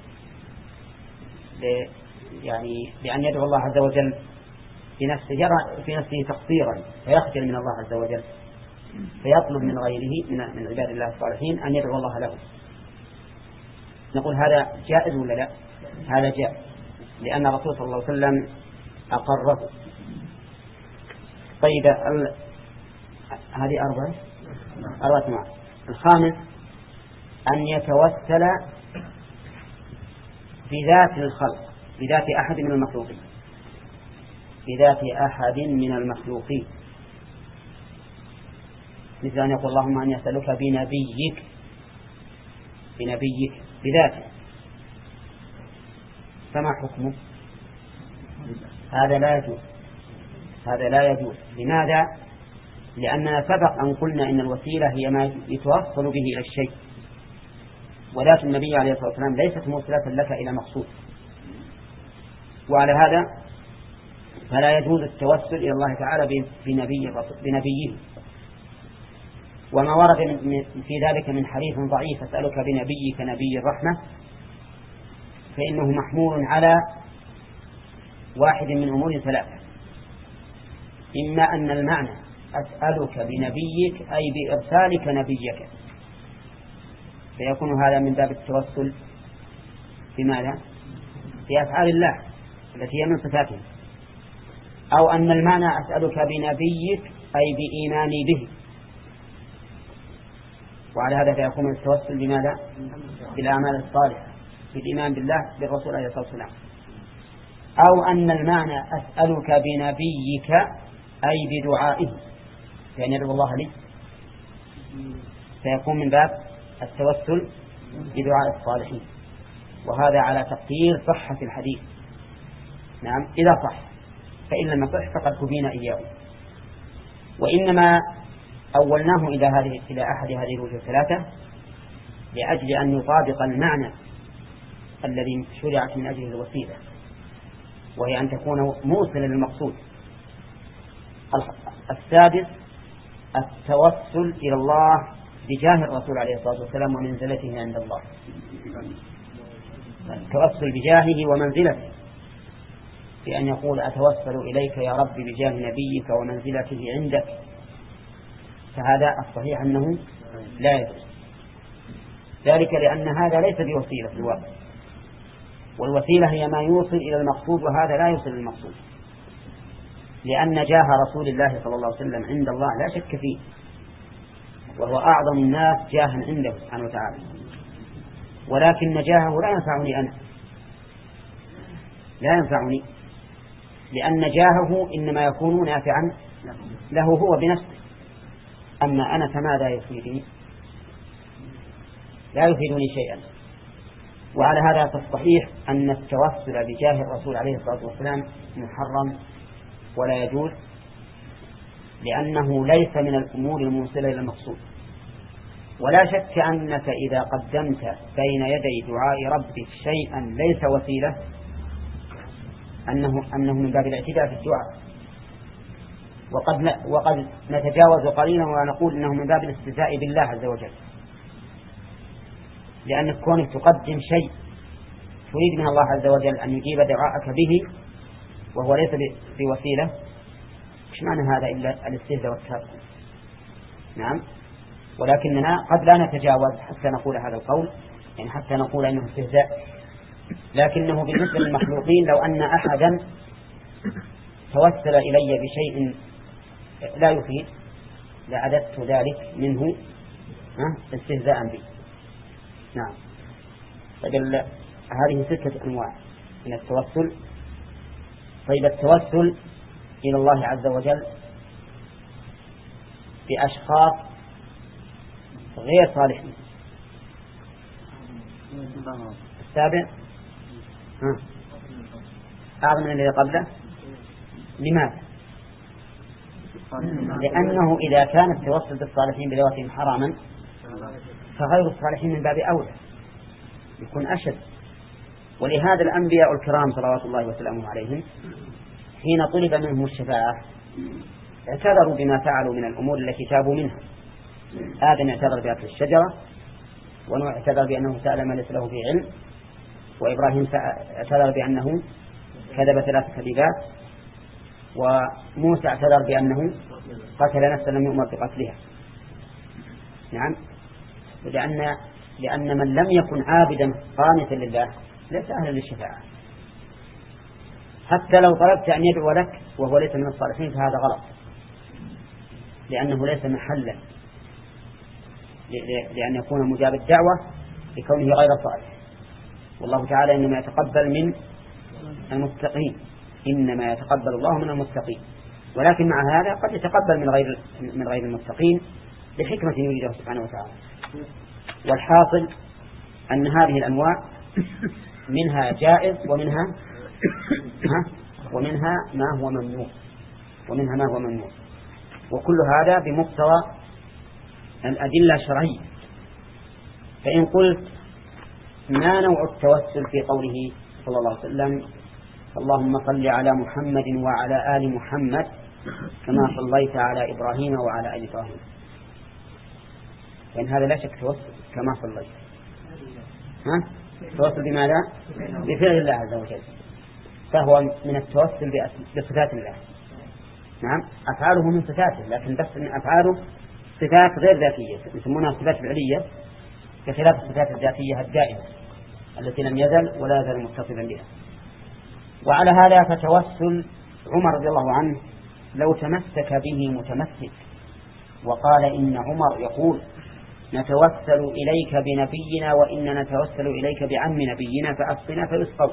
يعني بأن يدعو الله عز وجل بنفسه، يرى في نفسه تقصيرا فيخجل من الله عز وجل فيطلب من غيره من عباد الله الصالحين أن يدعو الله له. نقول هذا جائز ولا لا؟ هذا جائز، لأن الرسول صلى الله عليه وسلم أقره. طيب، هذه أربعة أنواع. الخامس أن يتوسل بذات الخلق، بذات أحد من المخلوقين، بذات أحد من المخلوقين، مثل أن يقول اللهم أن يسألك بنبيك بذاته. فما حكمه؟ هذا لا يجوز. لماذا؟ لأننا سبق أن قلنا إن الوسيلة هي ما يتوصل به إلى الشيء، وذات النبي عليه الصلاة والسلام ليست موصلة لك إلى مقصود. وعلى هذا فلا يجوز التوسل إلى الله تعالى بنبيه. وما ورد في ذلك من حديث ضعيف أسألك بنبيك نبي الرحمة فإنه محمول على واحد من أمور ثلاثة: إما أن المعنى أسألك بنبيك أي بإرسالك نبيك، فيكون هذا من باب التوسل بماذا؟ بأفعال الله التي هي من صفاته. أو أن المعنى أسألك بنبيك أي بإيماني به، وعلى هذا فيكون التوسل بماذا؟ بالأعمال الصالحة، بالإيمان بالله بالرسول عليه الصلاة والسلام. أو أن المعنى أسألك بنبيك أي بدعائه، بأن يدعو الله لي فيكون من باب التوسل بدعاء الصالحين، وهذا على تقدير صحة الحديث. نعم إذا صح، فإن لم يصح فقد كفينا إياه. وإنما أولناه إلى أحد هذه الوجوه الثلاثة لأجل أن يطابق المعنى الذي شرعت من أجل الوسيلة، وهي أن تكون موصلا للمقصود. السادس التوسل إلى الله بجاه الرسول عليه الصلاة والسلام ومنزلته عند الله، التوسل بجاهه ومنزلته، بأن يقول أتوسل إليك يا رب بجاه نبيك ومنزلته عندك، فهذا الصحيح أنه لا يجوز، ذلك لأن هذا ليس بوسيلة في الواقع، والوسيلة هي ما يوصل إلى المقصود، وهذا لا يوصل للمقصود، لأن جاه رسول الله صلى الله عليه وسلم عند الله لا شك فيه، وهو أعظم الناس جاها عنده سبحانه وتعالى، ولكن جاهه لا ينفعني أنا، لا ينفعني، لأن جاهه إنما يكون نافعا له هو بنفسه، أما أنا فماذا يفيدني؟ لا يفيدني شيئا. وعلى هذا فالصحيح أن التوسل بجاه الرسول عليه الصلاة والسلام محرم ولا يجوز، لأنه ليس من الأمور الموصلة إلى المقصود. ولا شك أنك إذا قدمت بين يدي دعاء ربك شيئا ليس وسيلة أنه من باب الاعتداء في الدعاء، وقد نتجاوز قليلا ونقول إنه من باب الاستهزاء بالله عز وجل، لأنك كونك تقدم شيء تريد من الله عز وجل أن يجيب دعاءك به وهو ليس بوسيلة، مش معنى هذا إلا الاستهزاء والتهكم. نعم، ولكننا قد لا نتجاوز حتى نقول هذا القول، يعني حتى نقول أنه استهزاء، لكنه بالنسبة للمخلوقين لو أن أحدا توسل إلي بشيء لا يفيد لعددت ذلك منه استهزاء به. نعم. طيب هذه 6 أنواع من التوسل. طيب التوسل إلى الله عز وجل بأشخاص غير صالحين. السابع أعظم من الذي قبله. لماذا؟ لأنه إذا كان التوسل بالصالحين بذواتهم حراما فغير الصالحين من باب أولى يكون أشد. ولهذا الأنبياء الكرام صلوات الله وسلامه عليهم حين طلب منهم الشفاعة اعتذروا بما فعلوا من الأمور التي تابوا منها. آدم اعتذر بأكل الشجرة، ونوح اعتذر بأنه سأل ما ليس له في علم، وإبراهيم اعتذر بأنه كذب 3 كذبات، وموسى اعتذر بأنه قتل نفسا لم يؤمر بقتلها. نعم، لأن من لم يكن عابدا قانتا لله ليس أهلا للشفاعة. حتى لو طلبت أن يدعو لك وهو ليس من الصالحين فهذا غلط، لأنه ليس محلا لأن يكون مجاب الدعوة لكونه غير صالح. والله تعالى إنما يتقبل من المتقين، إنما يتقبل الله من المتقين، ولكن مع هذا قد يتقبل من غير المتقين لحكمة يريدها سبحانه وتعالى. والحاصل أن هذه الأنواع منها جائز ومنها ما هو ممنوع، وكل هذا بمقتضى الأدلة الشرعية. فإن قلت ما نوع التوسل في قوله صلى الله عليه وسلم اللهم صل على محمد وعلى آل محمد كما صليت على إبراهيم وعلى آل إبراهيم، فإن هذا لا شك توسل كما صليت. توسل بماذا؟ بفعل الله عز وجل، فهو من التوسل بصفات الله. نعم، أفعاله من صفاته، لكن بس من أفعاله صفات غير ذاتية يسمونها صفات فعلية، بخلاف الصفات الذاتية الدائمة التي لم يزل ولا يزال متصفا بها. وعلى هذا فتوسل عمر رضي الله عنه لو تمسك به متمسك وقال إن عمر يقول نتوسل إليك بنبينا وإننا نتوسل إليك بعم نبينا فأسقنا فيسقوا،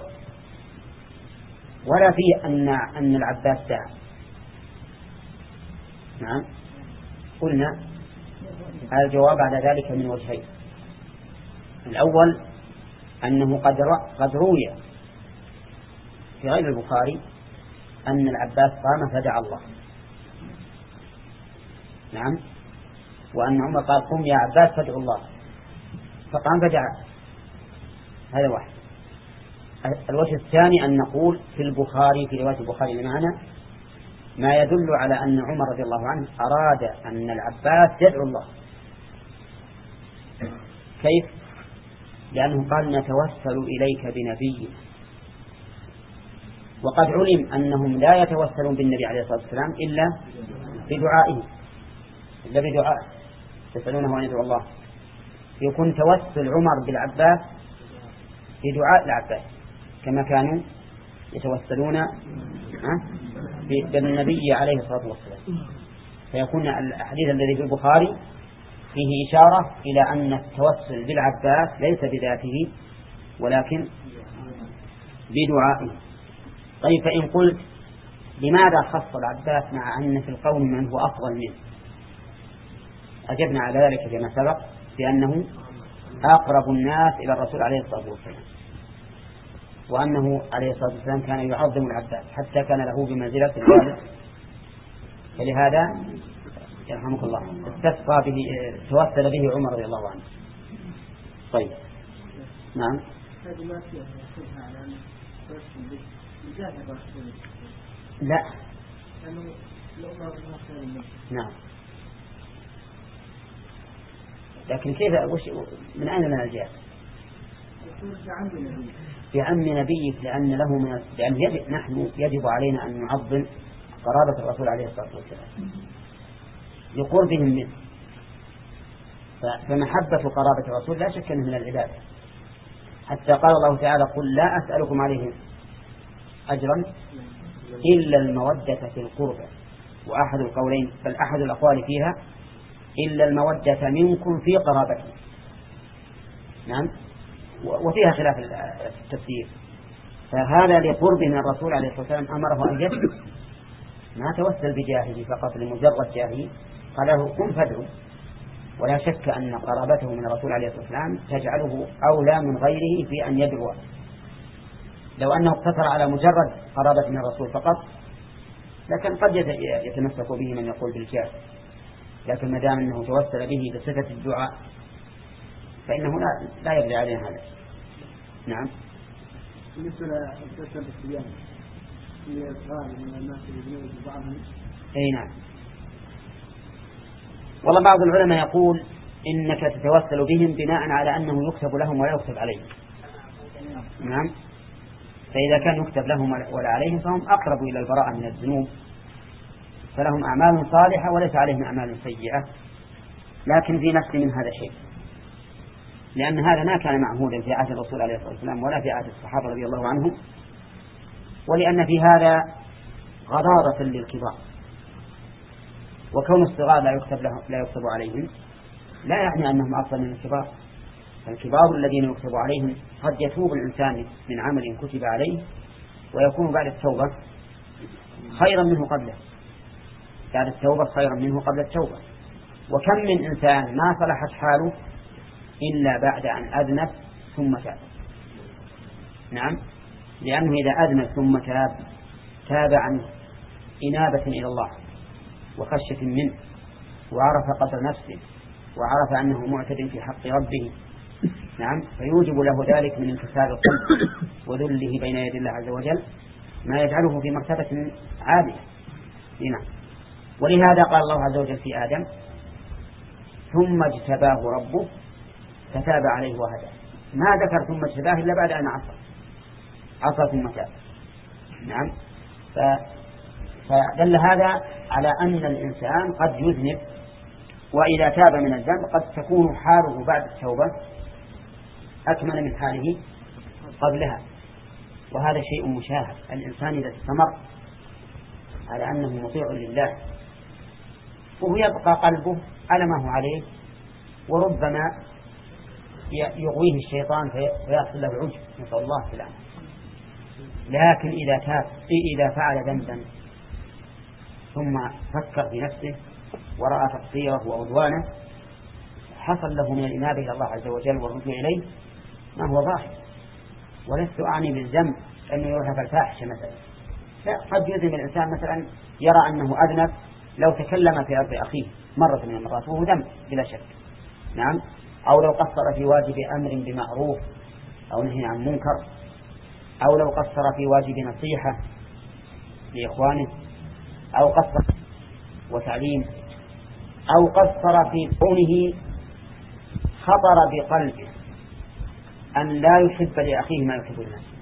ولا فيه أن العباس دعا. نعم، قلنا الجواب على ذلك من وجهين. الأول أنه قد روي في غير البخاري أن العباس قام فدعا الله، نعم، وأن عمر قال قم يا عباس فادعوا الله، فقام فدعا. هذا واحد. الوجه الثاني أن نقول في البخاري، في رواية البخاري اللي معنا، ما يدل على أن عمر رضي الله عنه أراد أن العباس يدعو الله. كيف؟ لأنه قال نتوسل إليك بنبي، وقد علم أنهم لا يتوسلون بالنبي عليه الصلاة والسلام إلا بدعائه، يسألونه أن يدعو الله. يكون توسل عمر بالعباس بدعاء العباس كما كانوا يتوسلون بالنبي عليه الصلاة والسلام. فيكون الحديث الذي في البخاري فيه إشارة إلى أن التوسل بالعباس ليس بذاته ولكن بدعائه. طيب، فإن قلت لماذا خص العباس مع أن في القوم من هو أفضل منه؟ أجبنا على ذلك كما سبق بأنه أقرب الناس إلى الرسول عليه الصلاة والسلام، وأنه عليه الصلاة والسلام كان يعظم العباس حتى كان له بمنزلة الوالد، فلهذا يرحمك الله استسقى به، توسل به عمر رضي الله عنه. طيب، نعم. لا، نعم، لكن كيف من أين لنا الجهة؟ بعم نبيك، لأن نحن يجب علينا أن نعظم قرابة الرسول عليه الصلاة والسلام لقربهم منه، فمحبة قرابة الرسول لا شك أنه من العبادة، حتى قال الله تعالى قل لا أسألكم عليه أجرا إلا المودة في القربى، وأحد القولين بل أحد الأقوال فيها إلا المودة منكم في قرابته، نعم، وفيها خلاف التفسير. فهذا لقرب من الرسول عليه الصلاة والسلام أمره أن يدعو، ما توسل بجاهه فقط لمجرد جاهه، قال له قم فادعو. ولا شك أن قرابته من الرسول عليه الصلاة والسلام تجعله أولى من غيره في أن يدعو. لو أنه اقتصر على مجرد قرابة من الرسول فقط لكن قد يتمسك به من يقول بالجاه، لكن ما دام أنه توسل به بصفة الدعاء فإنه لا يبدأ عليه هذا. نعم. بالنسبة للتوسل بالصيام في إصغار من الناس يجنون بعضهم. أي نعم. والله بعض العلماء يقول إنك تتوسل بهم بناء على أنه يكتب لهم ولا يكتب عليهم. نعم. فإذا كان يكتب لهم ولا عليهم فهم أقرب إلى البراءة من الذنوب، فلهم أعمال صالحة وليس عليهم أعمال سيئة. لكن في نفس من هذا الشيء، لأن هذا ما كان معهودا في عهد الرسول عليه الصلاة والسلام ولا في عهد الصحابة رضي الله عنهم، ولأن في هذا غضاضة للكبار، وكون الصغار لا يكتب عليهم لا يعني أنهم أفضل من الكبار. فالكبار الذين يكتب عليهم قد يتوب الإنسان من عمل كتب عليه ويكون بعد التوبة خيرا منه قبله، بعد التوبة خيرا منه قبل التوبة. وكم من إنسان ما صلحت حاله إلا بعد أن أذنب ثم تاب. نعم، لأنه إذا أذنب ثم تاب عن إنابة إلى الله وخشية منه وعرف قدر نفسه وعرف أنه معتد في حق ربه، نعم، فيوجب له ذلك من انكسار القلب وذله بين يدي الله عز وجل ما يجعله في مرتبة عالية. نعم. ولهذا قال الله عز وجل في آدم ثم اجتباه ربه فتاب عليه وهدى. ما ذكر ثم اجتباه إلا بعد أن عصى ثم تاب. نعم. فدل هذا على أن الإنسان قد يذنب، وإذا تاب من الذنب قد تكون حاله بعد التوبة أكمل من حاله قبلها، وهذا شيء مشاهد. الإنسان إذا استمر على أنه مطيع لله وهو يبقى قلبه على ما هو عليه، وربما يغويه الشيطان فيحصل له عجب، نسأل الله السلامة. لكن إذا فعل ذنبا ثم فكر في نفسه ورأى تقصيره وعدوانه حصل له من الإنابة إلى الله عز وجل والرجوع إليه ما هو ظاهر. ولست أعني بالذنب أنه يرهب الفاحشة مثلا، لا، قد يذنب الإنسان مثلا يرى أنه أذنب لو تكلم في أرض أخيه مرة من المرات وهو ذنب بلا شك، نعم، أو لو قصر في واجب أمر بمعروف أو نهي عن منكر، أو لو قصر في واجب نصيحة لإخوانه، أو قصر وتعليم، أو قصر في كونه خطر بقلبه أن لا يحب لأخيه ما يحب لنفسه.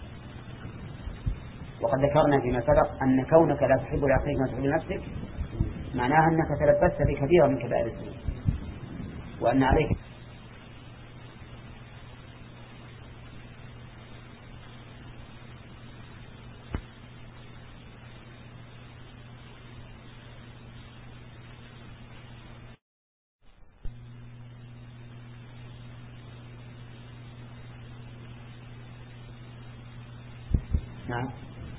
وقد ذكرنا فيما سبق أن كونك لا تحب لأخيك ما تحب لنفسك معناها أنك تلبست بكثير من كبائر الذنوب، وأن عليك نعم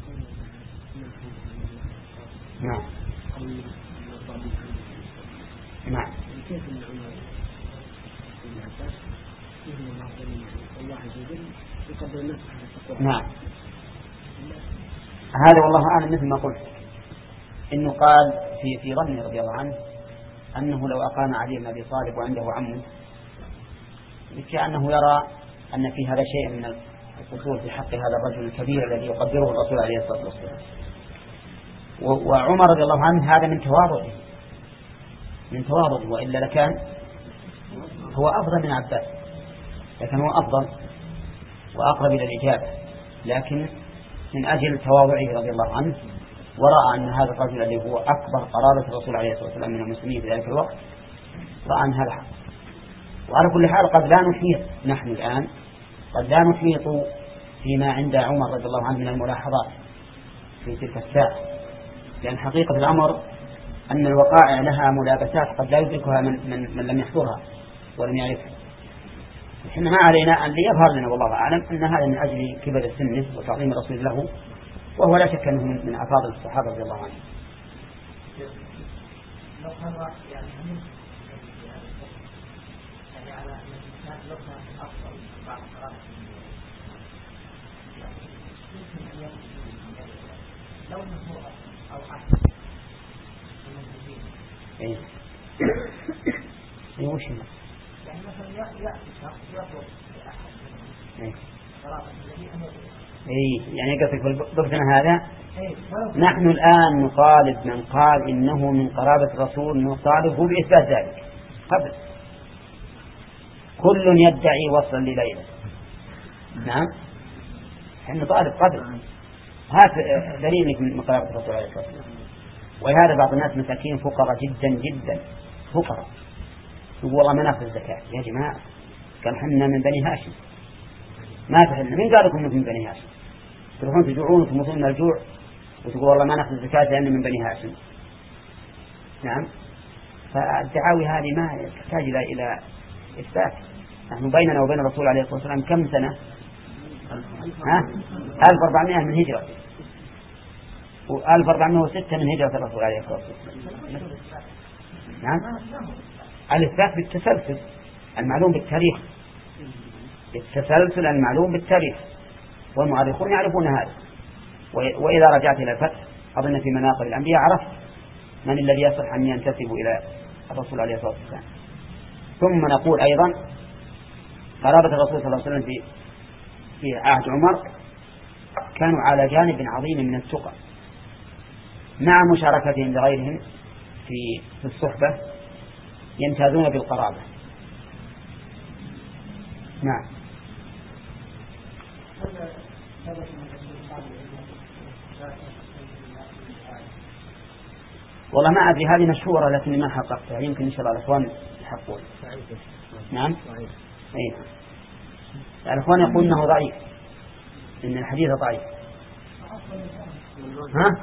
نعم نعم نعم. هذا والله أعلم مثل ما قلت، إنه قال في ظنه رضي الله عنه أنه لو أقام علي بن أبي طالب وعنده عمه كأنه يرى أن في هذا شيء من القصور في حق هذا الرجل الكبير الذي يقدره الرسول عليه الصلاة والسلام. وعمر رضي الله عنه هذا من تواضعه، وإلا لكان هو أفضل من عباس، لكن هو أفضل وأقرب إلى الإجابة، لكن من أجل تواضعه رضي الله عنه ورأى أن هذا الرجل الذي هو أكبر قرابة الرسول عليه الصلاة والسلام من المسلمين في ذلك الوقت رأى أن هذا حق. وعلى كل حال قد لا نحيط نحن الآن، قد لا نحيط فيما عند عمر رضي الله عنه من الملاحظات في تلك الساعة، لأن حقيقة الأمر أن الوقائع لها ملابسات قد لا يدركها من لم يحضرها ولم يعرفها. إحنا ما علينا أن يظهر لنا والله أعلم أن هذا من أجل كبر السن وتعظيم الرسول له، وهو لا شك أنه من أفاضل الصحابة رضي الله عنهم. يعني مثلا يأتي شخص يطلب يعني قصدك بالبغتنا هذا نحن الآن نطالب من قال إنه من قرابة الرسول نطالبه بإثبات ذلك قبل. كل يدعي وصلا لليلى، نعم، نحن نطالب قبل. هذا دليل من قرابة الرسول عليه الصلاة والسلام. ولهذا بعض الناس مساكين فقراء جدا جدا، فقراء، يقول والله ما ناخذ الزكاة. يا جماعة قال حنا من بني هاشم، ما تحلنا، من قال لكم من بني هاشم؟ تروحون تجوعون وتموتون من الجوع وتقول والله ما ناخذ الزكاة لأننا من بني هاشم. نعم، فالدعاوي هذه ما تحتاج إلى إثبات. نحن بيننا وبين الرسول عليه الصلاة والسلام كم سنة؟ 1400 من هجرة، و1406 من هجرة الرسول عليه الصلاة والسلام. نعم، الإثبات بالتسلسل المعلوم بالتاريخ، التسلسل المعلوم بالتاريخ، والمؤرخون يعرفون هذا. وإذا رجعت إلى الفتح أظن في مناقب الأنبياء عرفت من الذي يصح أن ينتسب إلى الرسول عليه الصلاة والسلام. ثم نقول أيضا قرابة الرسول صلى الله عليه وسلم في عهد عمر كانوا على جانب عظيم من التقى، مع مشاركتهم لغيرهم في الصحبة يمتازون بالقرابة. نعم. والله ما أدري، هذه مشهورة لكن ما حققتها، يمكن إن شاء الله الأخوان يحققون. نعم، أي الأخوان يقول إنه ضعيف، إن الحديث ضعيف. ها؟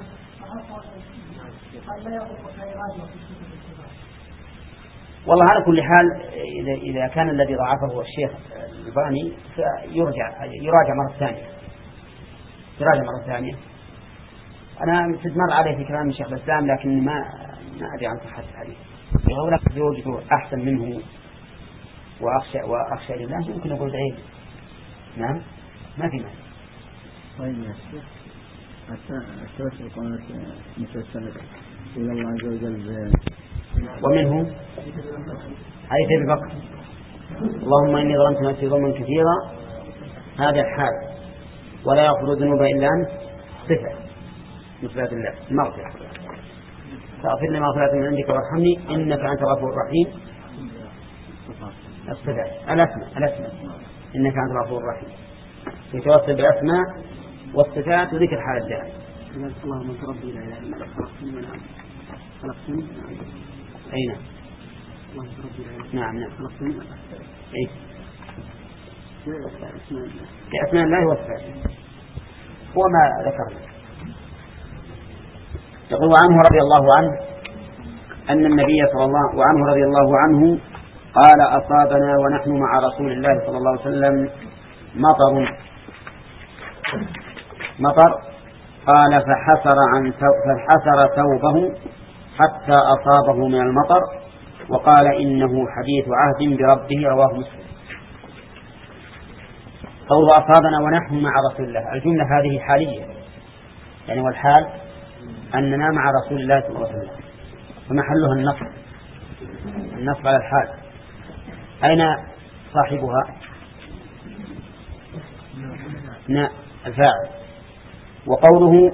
والله على كل حال إذا كان الذي ضعفه الشيخ الباني يراجع مرة ثانية. أنا تدمر عليه في كلام الشيخ الإسلام لكن ما ما أدري عن صحة الحديث. يقول يوجد أحسن منه وأخشى لله يمكن أقول دعيه. نعم ما في معنى. طيب يا شيخ التوسل قناة متوسلة إلى الله عز وجل ومنه حديث أبي بكر اللهم إني ظلمت نفسي ظلما كثيرا هذا الحال ولا يغفر الذنوب إلا أنت صفة من صفات الله المغفرة فاغفر لي مغفرة من عندك وارحمني إنك أنت الغفور الرحيم الصفات الأسماء إنك أنت الغفور الرحيم يتوصل بالأسماء والصفات وذكر حال الداعي. اللهم أنت ربي لا إله إلا أنت خلقتني أين اللهم أنت ربي لا إله نعم خلقتني أي كأسماء الله وصفاته هو ما ذكرنا. يقول عنه رضي الله عنه أن النبي صلى الله وعنه رضي الله عنه قال أصابنا ونحن مع رسول الله صلى الله عليه وسلم مطر قال فحسر ثوبه حتى أصابه من المطر وقال إنه حديث عهد بربه رواه مسلم. قول أصابنا ونحن مع رسول الله الجملة هذه حالية يعني والحال أننا مع رسول الله صلى الله عليه وسلم فمحلها النصب على الحال. أين صاحبها الفاعل. وقوله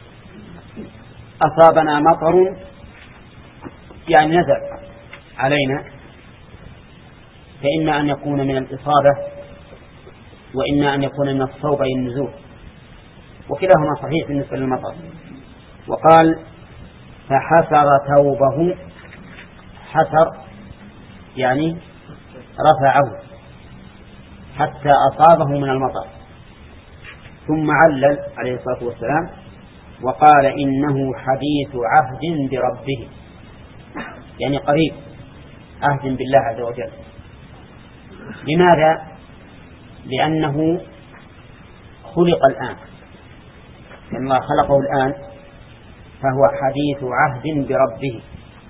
أصابنا مطر يعني نزل علينا فإما أن يكون من الإصابة وإما أن يكون من الصوب أي النزول وكلاهما صحيح بالنسبة للمطر. وقال فحسر ثوبه حسر يعني رفعه حتى أصابه من المطر ثم علل عليه الصلاة والسلام وقال إنه حديث عهد بربه يعني قريب عهد بالله عز وجل. لماذا؟ لأنه خلق الآن لأن الله خلقه الآن فهو حديث عهد بربه.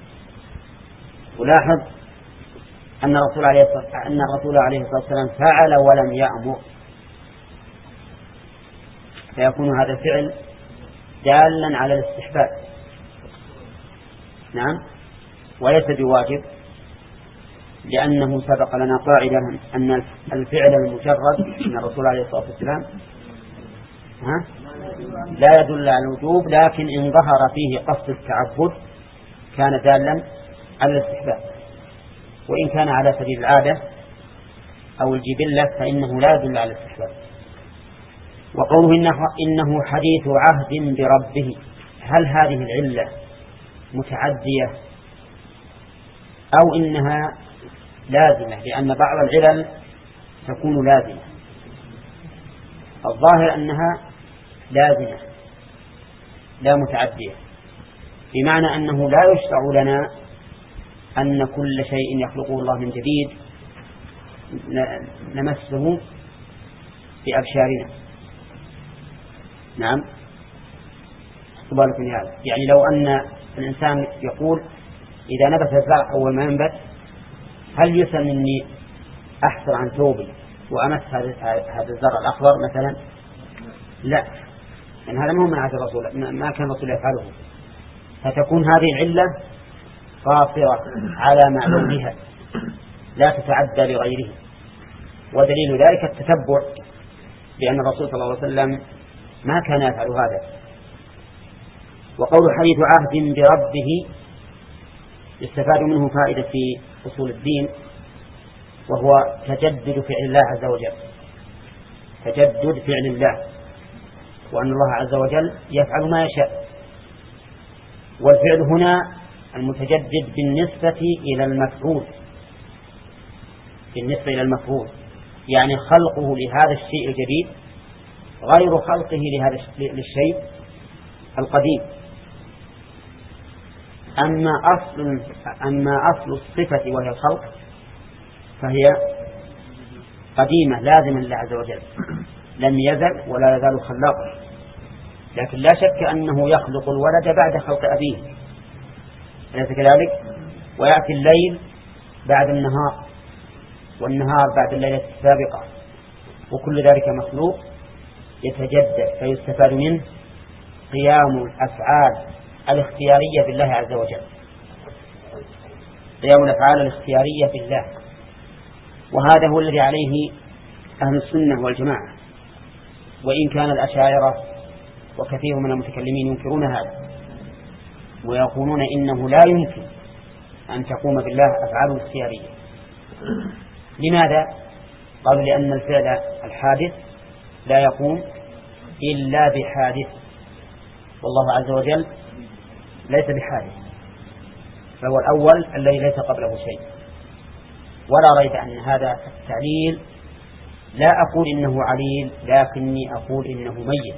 ولاحظ أن الرسول عليه الصلاة والسلام فعل ولم يأمر فيكون هذا الفعل دالا على الاستحباب نعم وليس بواجب لأنه سبق لنا قاعدة أن الفعل المجرد من الرسول عليه الصلاة والسلام لا يدل على الوجوب لكن إن ظهر فيه قصد التعبد كان دالا على الاستحباب وإن كان على سبيل العادة أو الجبلة فإنه لا يدل على الاستحباب. وقوله إنه حديث عهد بربه هل هذه العلة متعدية أو إنها لازمة؟ لأن بعض العلل تكون لازمة. الظاهر أنها لازمة لا متعدية بمعنى أنه لا يشرع لنا أن كل شيء يخلقه الله من جديد نمسه بأبشارنا. نعم بالكم هذا يعني لو أن الإنسان يقول إذا نبت الزرع أول ما ينبت هل يسن مني أحصر عن ثوبي وأمس هذا الزرع الأخضر مثلا؟ لا يعني هذا مو من عهد الرسول ما كان الرسول يفعله فتكون هذه العلة قاصرة على معلومها لا تتعدى لغيره. ودليل ذلك التتبع لأن الرسول صلى الله عليه وسلم ما كان يفعل هذا. وقول حديث عهد بربه يستفاد منه فائدة في أصول الدين وهو تجدد فعل الله عز وجل تجدد فعل الله وأن الله عز وجل يفعل ما يشاء. والفعل هنا المتجدد بالنسبة إلى المفعول يعني خلقه لهذا الشيء الجديد غير خلقه للشيء القديم. أما أصل الصفة وهي الخلق فهي قديمة لازمة لله عز وجل لم يزل ولا يزال خلاقا. لكن لا شك أنه يخلق الولد بعد خلق أبيه أليس كذلك؟ ويأتي الليل بعد النهار، والنهار بعد الليلة السابقة، وكل ذلك مخلوق يتجدد، فيستفاد منه قيام الأفعال الاختيارية بالله عز وجل، قيام الأفعال الاختيارية بالله. وهذا هو الذي عليه أهل السنة والجماعة، وإن كان الأشاعرة وكثير من المتكلمين ينكرون هذا ويقولون إنه لا يمكن أن تقوم بالله أفعال اختيارية. لماذا؟ قالوا لأن الفعل الحادث لا يقوم إلا بحادث، والله عز وجل ليس بحادث، فهو الأول الذي ليس قبله شيء. ولا ريب أن هذا التعليل لا أقول إنه عليل، لكني أقول إنه ميت.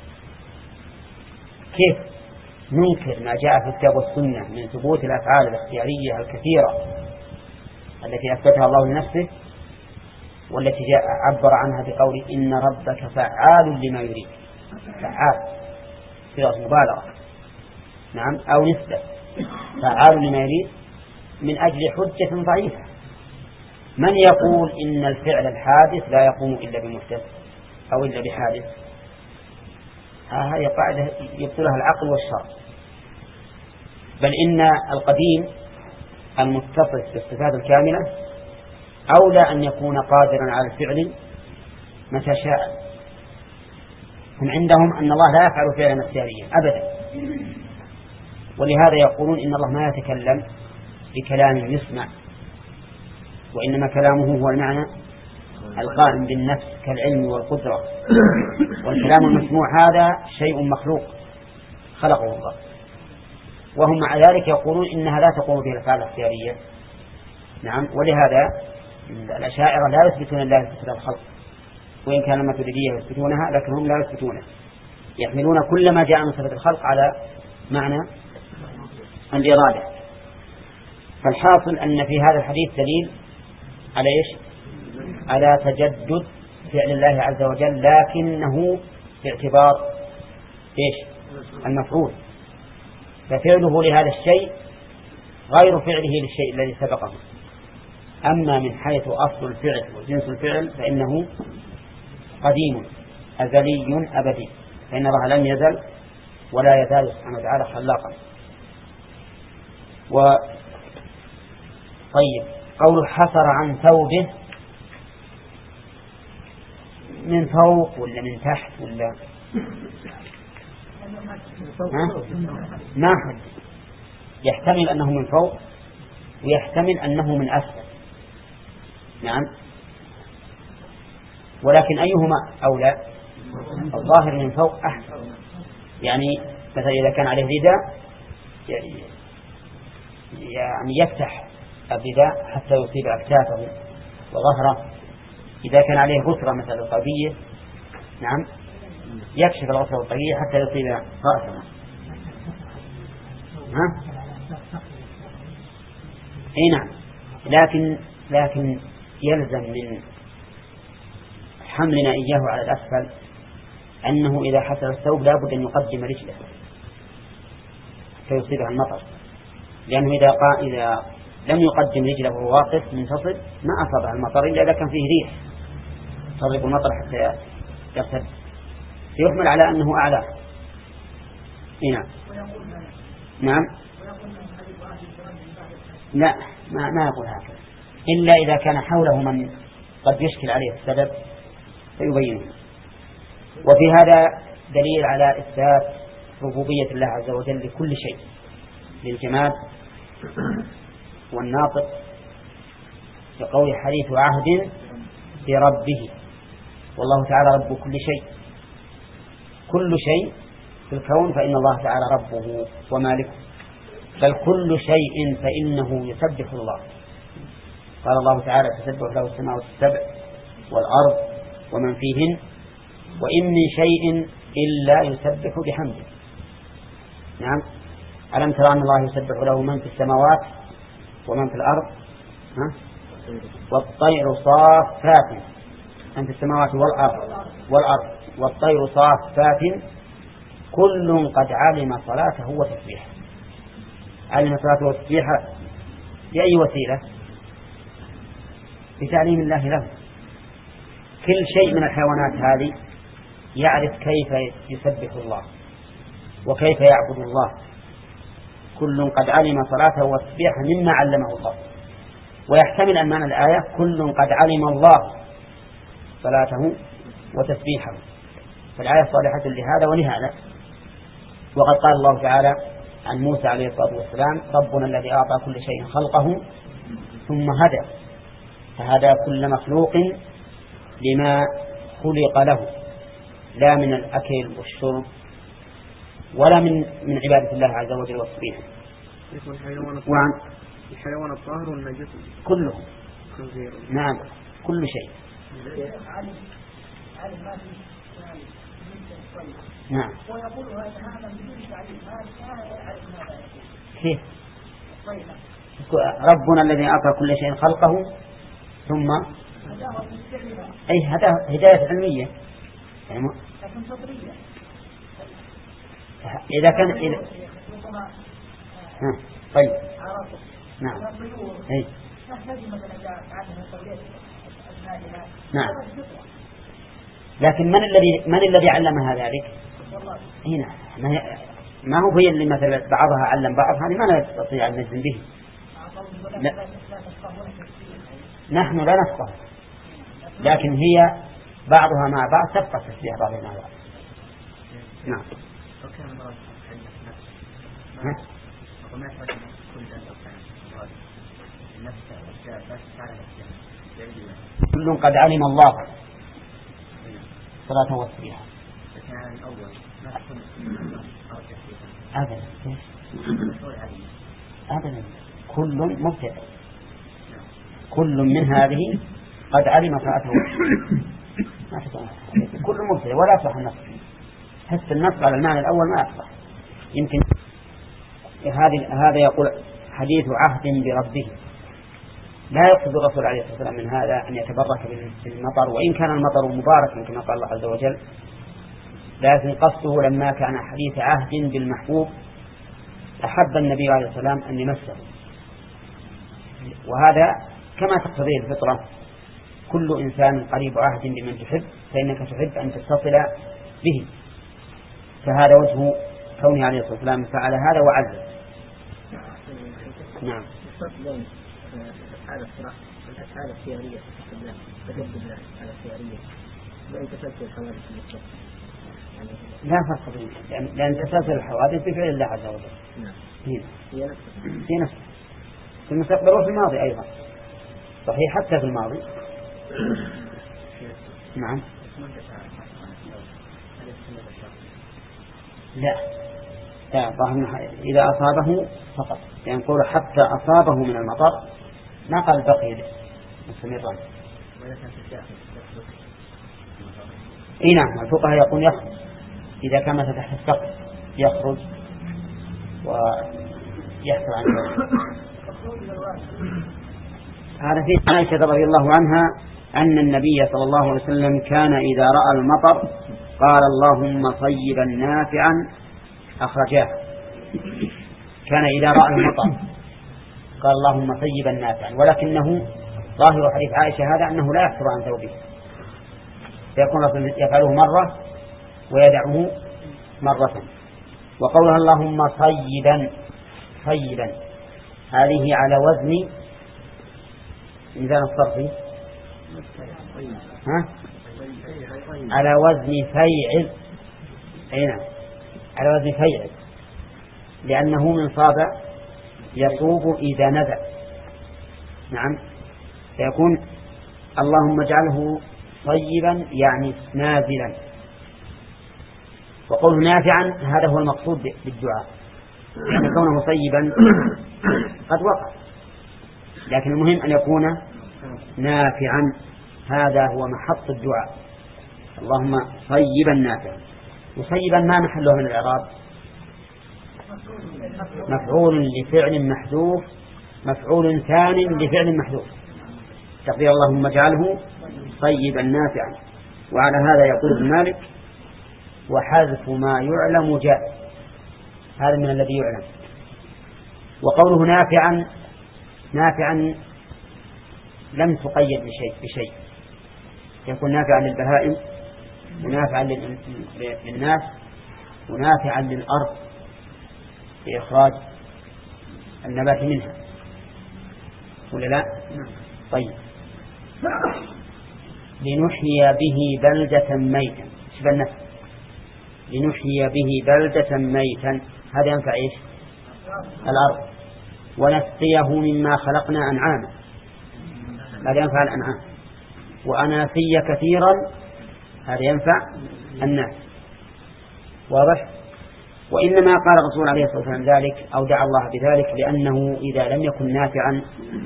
كيف ننكر ما جاء في الكتاب والسنة من ثبوت الأفعال الاختيارية الكثيرة التي أثبتها الله لنفسه، والتي جاء عبر عنها بقول إن ربك فعال لما يريد، فعال صيغة مبالغة، نعم، أو نسبة، فعال لما يريد من أجل حجة ضعيفة. من يقول إن الفعل الحادث لا يقوم إلا بمحدث أو إلا بحادث؟ هذه قاعدة يبطلها العقل والشرع. بل إن القديم المتصف بالصفات الكاملة أولى أن يكون قادرا على الفعل متى شاء. هم عندهم أن الله لا يفعل فعلا اختياريا أبدا، ولهذا يقولون إن الله ما يتكلم بكلام يسمع، وإنما كلامه هو المعنى القائم بالنفس كالعلم والقدرة، والكلام المسموع هذا شيء مخلوق خلقه الله. وهم مع ذلك يقولون إنها لا تقوم به الأفعال الاختيارية، نعم. ولهذا الأشاعرة لا يثبتون الله صفة الخلق، وإن كان الماتريدية يثبتونها لكنهم لا يثبتونها، يحملون كل ما جاء من صفة الخلق على معنى الإرادة. فالحاصل أن في هذا الحديث دليل على إيش؟ على تجدد فعل الله عز وجل، لكنه باعتبار إيش؟ المفعول، ففعله لهذا الشيء غير فعله للشيء الذي سبقه. أما من حيث أصل الفعل وجنس الفعل فإنه قديم أزلي أبدي، فإن الله لم يزل ولا يزال سبحانه وتعالى خلاقا. طيب، قوله حسر عن ثوبه، من فوق ولا من تحت ولا ما حد؟ يحتمل أنه من فوق ويحتمل أنه من أسفل، نعم. ولكن أيهما أولى؟ الظاهر من فوق أحسن. يعني مثلا إذا كان عليه رداء يعني يفتح الرداء حتى يصيب أكتافه وظهره. إذا كان عليه غسرة مثل القبية، نعم، يكشف الغسرة والقبية حتى يصيب رأسه. أي نعم. لكن يلزم من حملنا إياه على الأسفل أنه إذا حصل الثوب لابد أن يقدم رجله فيصيبها المطر، لأنه إذا لم يقدم رجله وهو واقف منتصب ما أصابها المطر إلا إذا كان فيه ريح تضرب المطر حتى يرتد، فيحمل على أنه أعلى. نعم. نعم. لا، ما يقول هكذا إلا إذا كان حوله من قد يشكل عليه السبب فيبينه. وفي هذا دليل على إثبات ربوبية الله عز وجل لكل شيء، للجماد والناطق، بقول حديث عهد بربه، والله تعالى رب كل شيء. كل شيء في الكون فإن الله تعالى ربه ومالكه، بل كل شيء فإنه يسبح الله. قال الله تعالى تسبح له السماوات السبع والأرض ومن فيهن وإن من شيء إلا يسبح بحمده. نعم. ألم ترى أن الله يسبح له من في السماوات ومن في الأرض والطير صافات، من في السماوات والأرض والطير صافات كل قد علم صلاته وتسبيحه. علم الصلاة والتسبيح بأي وسيلة؟ بتعليم الله له. كل شيء من الحيوانات هذه يعرف كيف يسبح الله وكيف يعبد الله، كل قد علم صلاته وتسبيحه مما علمه الله. ويحتمل أن معنى الآية كل قد علم الله صلاته وتسبيحه، فالآية صالحة لهذا ولهذا. وقد قال الله تعالى عن موسى عليه الصلاة والسلام ربنا الذي أعطى كل شيء خلقه ثم هدى، فهدى كل مخلوق لما خلق له، لا من الأكل والشرب ولا من عبادة الله عز وجل والتصبيح. الحيوان الطاهر والنجس كله. نعم كل شيء. نعم. كيف؟ ربنا الذي أعطى كل شيء خلقه ثم أي هداية علمية يعني إذا كان طيب. نعم. أي. نعم. لكن من الذي علمها ذلك؟ هنا ما هو هي اللي مثلا بعضها علم بعض، هذه ما نستطيع أن نجزم به. لا. نحن لا نفقه، لكن هي بعضها مع بعض تبقى تسبيح بعضها مع بعض. نعم. كل قد علم الله صلاة وتسبيحه. أبدا كل مبتدأ، كل من هذه قد علم صلاته كل مبتدأ ولا يصح النص. حس النص على المعنى الأول ما يصح. يمكن هذا يقول حديث عهد بربه، لا يقصد الرسول عليه الصلاة والسلام من هذا أن يتبرك بالمطر، وإن كان المطر مبارك كما قال الله عز وجل، لكن قصده لما كان حديث عهد بالمحبوب أحب النبي عليه الصلاة والسلام أن يمسه، وهذا كما تقتضيه الفطرة، كل إنسان قريب عهد بمن تحب فإنك تحب أن تتصل به، فهذا وجه كونه عليه الصلاة والسلام فعل هذا وعزل. نعم. الأفعال السيارية تجدد الأفعال السيارية وإن تسلسل الحوادث المستقبل لا فرق بين، لأن تسلسل الحوادث بفعل الله عز وجل. نعم. في نفسه في المستقبل وفي الماضي أيضا، صحيح حتى في الماضي. نعم. لا إذا أصابه فقط، يعني نقول حتى أصابه من المطر، ما قال بقي مستمرا. اي نعم. الفقهاء يقول يخرج إذا كان تحت السقف، يخرج ويحصل عنه. هذا في عائشة رضي الله عنها أن النبي صلى الله عليه وسلم كان إذا رأى المطر قال اللهم صيبا نافعا أخرجاه. كان إذا رأى المطر قال اللهم صيبا نافعا، ولكنه ظاهر حديث عائشة هذا أنه لا يكثر عن ثوبه، فيكون يفعله مرة ويدعه مرة. وقولها اللهم صيبا هذه على وزن ميزان الصرف، على وزن فيعل. أي نعم على وزن فيعل، لأنه من صاب يصوب إذا نزع. نعم. فيكون اللهم اجعله طيبا يعني نازلا. وقوله نافعا هذا هو المقصود بالدعاء، يعني كونه طيبا قد وقع، لكن المهم أن يكون نافعا، هذا هو محط الدعاء. اللهم طيبا نافعا. وطيبا ما محله من الإعراب؟ مفعول لفعل محذوف، مفعول ثاني لفعل محذوف، تقدير اللهم اجعله طيبا نافعا. وعلى هذا يقول ابن مالك وحذف ما يعلم جاء، هذا من الذي يعلم، وقوله نافعا لم تقيد بشيء، يكون نافعا للبهائم ونافعا للناس ونافعا للأرض بإخراج النبات منها، ولا لا؟ طيب. لنحيي به بلدة ميتا، شبه النفس، لنحيي به بلدة ميتا، هذا ينفع إيش؟ الأرض. ونسقيه مما خلقنا أنعاما، هذا ينفع الأنعام. وأناسيا كثيرا، هذا ينفع الناس. واضح؟ وإنما قال الرسول عليه الصلاة والسلام ذلك أو دعا الله بذلك لأنه إذا لم يكن نافعا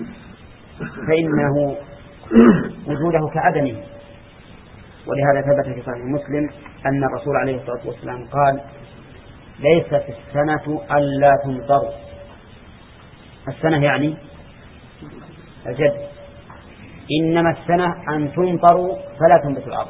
فإنه وجوده كعدمه. ولهذا ثبت في صحيح مسلم أن الرسول عليه الصلاة والسلام قال: ليست السنة ألا تمطر. السنة يعني الجد، إنما السنة أن تمطروا فلا تنبت الأرض،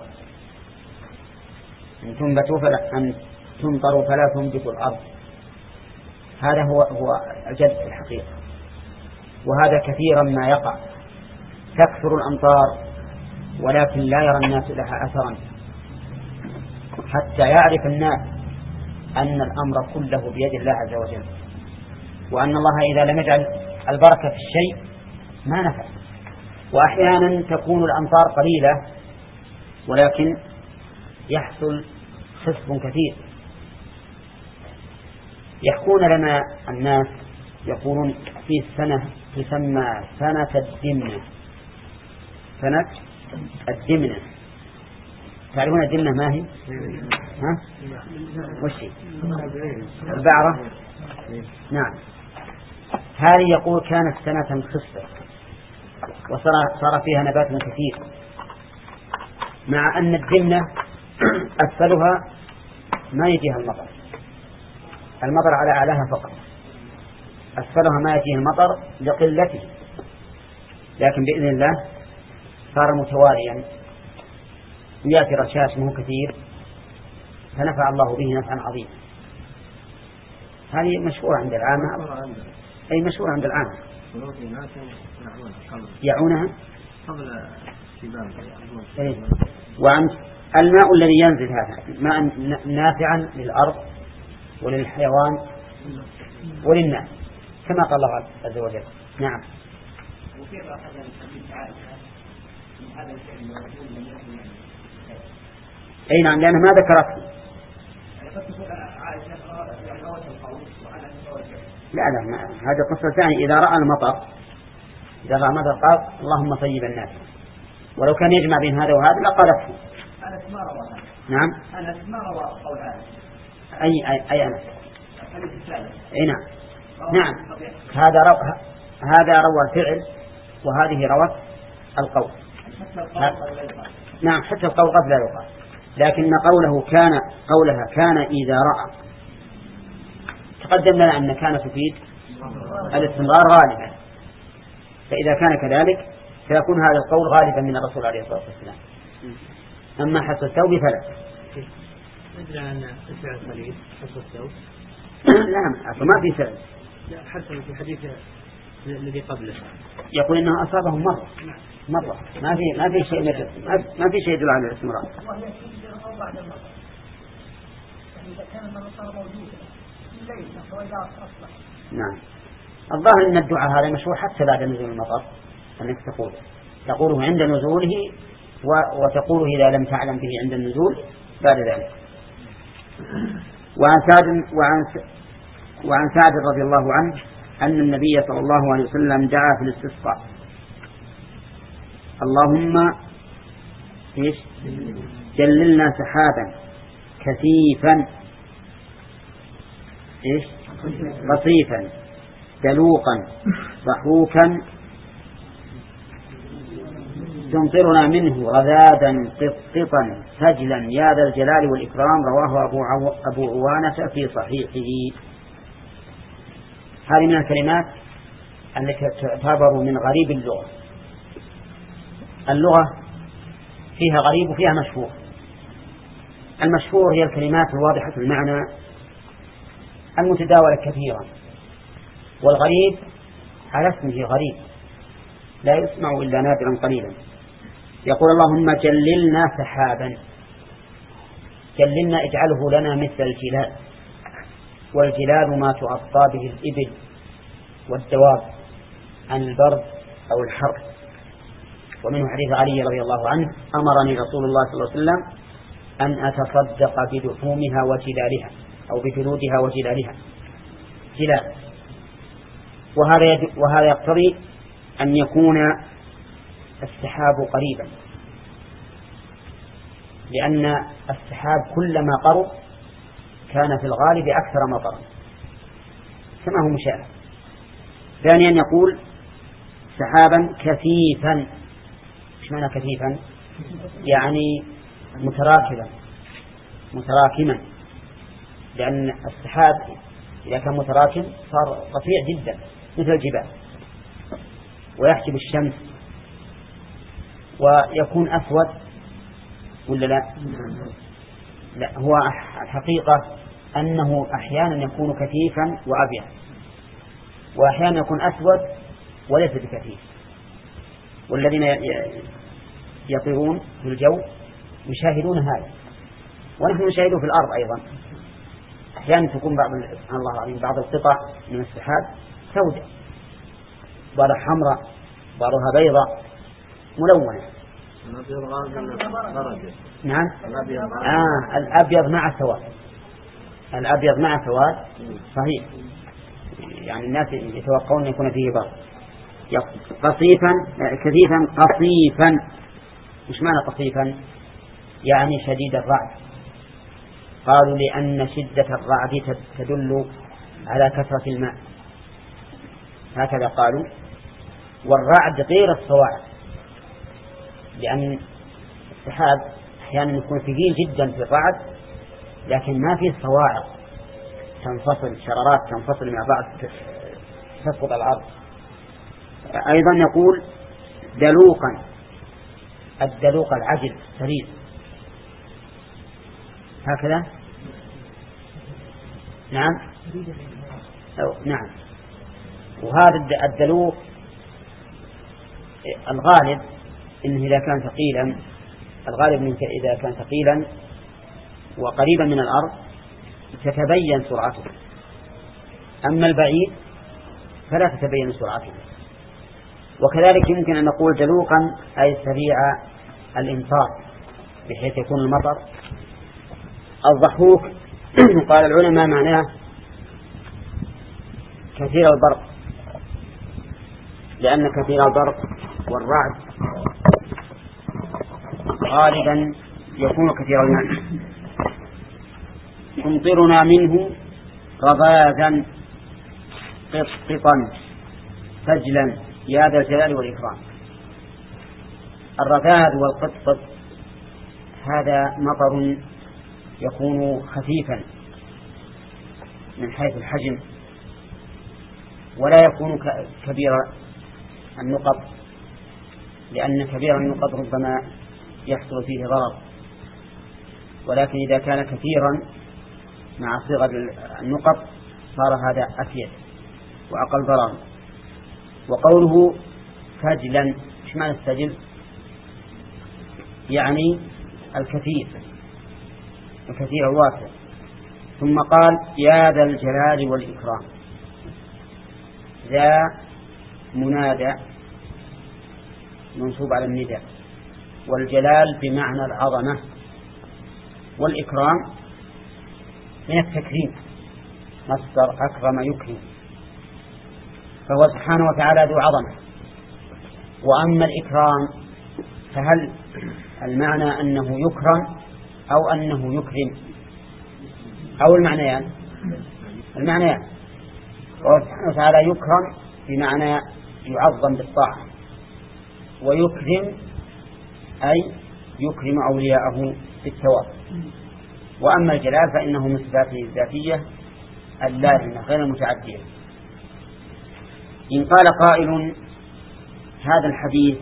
أن تمطروا فلا تنبت الأرض. هذا هو الجد في الحقيقة. وهذا كثيرا ما يقع، تكثر الأمطار ولكن لا يرى الناس لها أثرا، حتى يعرف الناس أن الأمر كله بيد الله عز وجل، وأن الله إذا لم يجعل البركة في الشيء ما نفع. وأحيانا تكون الأمطار قليلة ولكن يحصل خسف كثير. يحكون لنا الناس يقولون في السنة تسمى سنة الدمنة. سنة الدمنة، تعرفون الدمنة ما هي؟ ها؟ وش هي؟ البعرة. نعم. هذه يقول كانت سنة خصبة وصار فيها نبات كثير، مع أن الدمنة أسفلها ما يجيها المطر على أعلاها فقط، أسفلها ما يجيه المطر لقلته، لكن بإذن الله صار متواليا يأتي رشاش منه كثير فنفع الله به نفعا عظيما. هذه مشهورة عند العامة، أي مشهورة عند العامة يعونها قبل الشباب. وعن الماء الذي ينزل هذا ماء نافعا للأرض وللحيوان وللناس كما قال الله عز وجل. نعم. وكيف أخذ الحديث عائشة من هذا الشيء الموجود من يكون؟ أي نعم، لأنها ما ذكرته. لا هذا قصة ثانية. إذا رأى المطر قال اللهم طيبا نافعا، ولو كان يجمع بين هذا وهذا لقالته. أنس ما روى. نعم. أنس ما روى قول هذا. أي أنس. أي نعم. نعم. هذا روى الفعل وهذه روت القول. نعم، حتى القول قد لا يقال، لكن قولها كان إذا رأى. تقدم لنا أن كان تفيد الاستمرار غالبا، فإذا كان كذلك فيكون هذا القول غالبا من الرسول عليه الصلاة والسلام. أما حس الثوب فلا. ندري أن الفعل قليل حس الثوب. لا ما في فعل. حتى في حديث الذي قبله يقول إنه أصابهم مرة ما في شيء ما في شيء يدل على الاستمرار. نعم. الظاهر أن الدعاء هذا مشروع حتى بعد نزول المطر، أنك تقوله عند نزوله وتقوله إذا لم تعلم به عند النزول بعد ذلك. وعن سعد رضي الله عنه أن النبي صلى الله عليه وسلم دعا في الاستسقاء: اللهم جللنا سحابا كثيفا رصيفا دلوقا ضحوكا تمطرنا منه رذاذا قطقطا سجلا يا ذا الجلال والإكرام. رواه أبو عوانة في صحيحه. هذه من الكلمات التي تعتبر من غريب اللغة. اللغة فيها غريب وفيها مشهور. المشهور هي الكلمات الواضحة المعنى المتداولة كثيرا، والغريب على اسمه غريب لا يسمع إلا نادرا قليلا. يقول اللهم جللنا سحابا، جللنا اجعله لنا مثل الجلال، والجلال ما تغطى به الإبل والدواب عن البرد أو الحر. ومنه حديث علي رضي الله عنه أمرني رسول الله صلى الله عليه وسلم أن أتصدق بلحومها وجلالها أو بجلودها وجلالها جلال. وهذا يقتضي أن يكون السحاب قريبا، لأن السحاب كلما قرب كان في الغالب أكثر مطرا كما هو مشاهد. ثانيا يقول سحابا كثيفا. ايش معنى كثيفا؟ يعني متراكما، لأن السحاب إذا كان متراكم صار رفيع جدا مثل الجبال ويحجب الشمس ويكون أسود ولا لا؟ لا، هو الحقيقة أنه أحيانا يكون كثيفا وأبيض، وأحيانا يكون أسود وليس بكثيف. والذين يطيرون في الجو يشاهدون هذا، ونحن نشاهده في الأرض أيضا. أحيانا تكون سبحان الله العظيم بعض القطع من السحاب سوداء، بعضها حمراء، بعضها بيضاء ملونة. نعم، الأبيض مع سواد، الأبيض مع سواد صحيح، يعني الناس يتوقعون أن يكون فيه برد. قصيفا كثيفا قصيفا. مش معنى قصيفا؟ يعني شديد الرعد. قالوا لأن شدة الرعد تدل على كثرة الماء، هكذا قالوا. والرعد غير الصواعق، لأن السحاب أحيانا يكون ثقيل جدا في الرعد لكن ما فيه صواعق تنفصل، شرارات تنفصل مع بعض تسقط الأرض. أيضا يقول دلوقا. الدلوق العجل سريع هكذا. نعم نعم. وهذا الدلوق الغالب إنه إذا كان ثقيلا، الغالب إنه إذا كان ثقيلا وقريبا من الأرض تتبين سرعته، أما البعيد فلا تتبين سرعته. وكذلك يمكن أن نقول دلوقا أي سريع الإمطار بحيث يكون المطر. الضحوك قال العلماء معناه كثير البرق، لأن كثير البرق والرعد غالبا يكون كثير الماء. تمطرنا منه رذاذا قطقطا سجلا يا ذا الجلال والإكرام. الرذاذ والقطقط هذا مطر يكون خفيفا من حيث الحجم، ولا يكون كبير النقط، لأن كبير النقط ربما يحصل فيه ضرر، ولكن إذا كان كثيرا مع صغر النقط صار هذا أفيد وأقل ضرر. وقوله سجلا، ايش معنى السجل؟ يعني الكثير الواسع. ثم قال يا ذا الجلال والإكرام. ذا منادى منصوب على النداء، والجلال بمعنى العظمة، والإكرام من التكريم، مصدر أكرم يكرم، فهو سبحانه وتعالى ذو عظمة. وأما الإكرام فهل المعنى أنه يكرم أو أنه يكرم أو المعنيان؟ المعنيان. وهو سبحانه وتعالى يكرم بمعنى يعظم بالطاعة، ويكرم أي يكرم أولياءه بالثواب. وأما الجلال فإنه من صفاته الذاتية اللازمة غير المتعدية. إن قال قائل هذا الحديث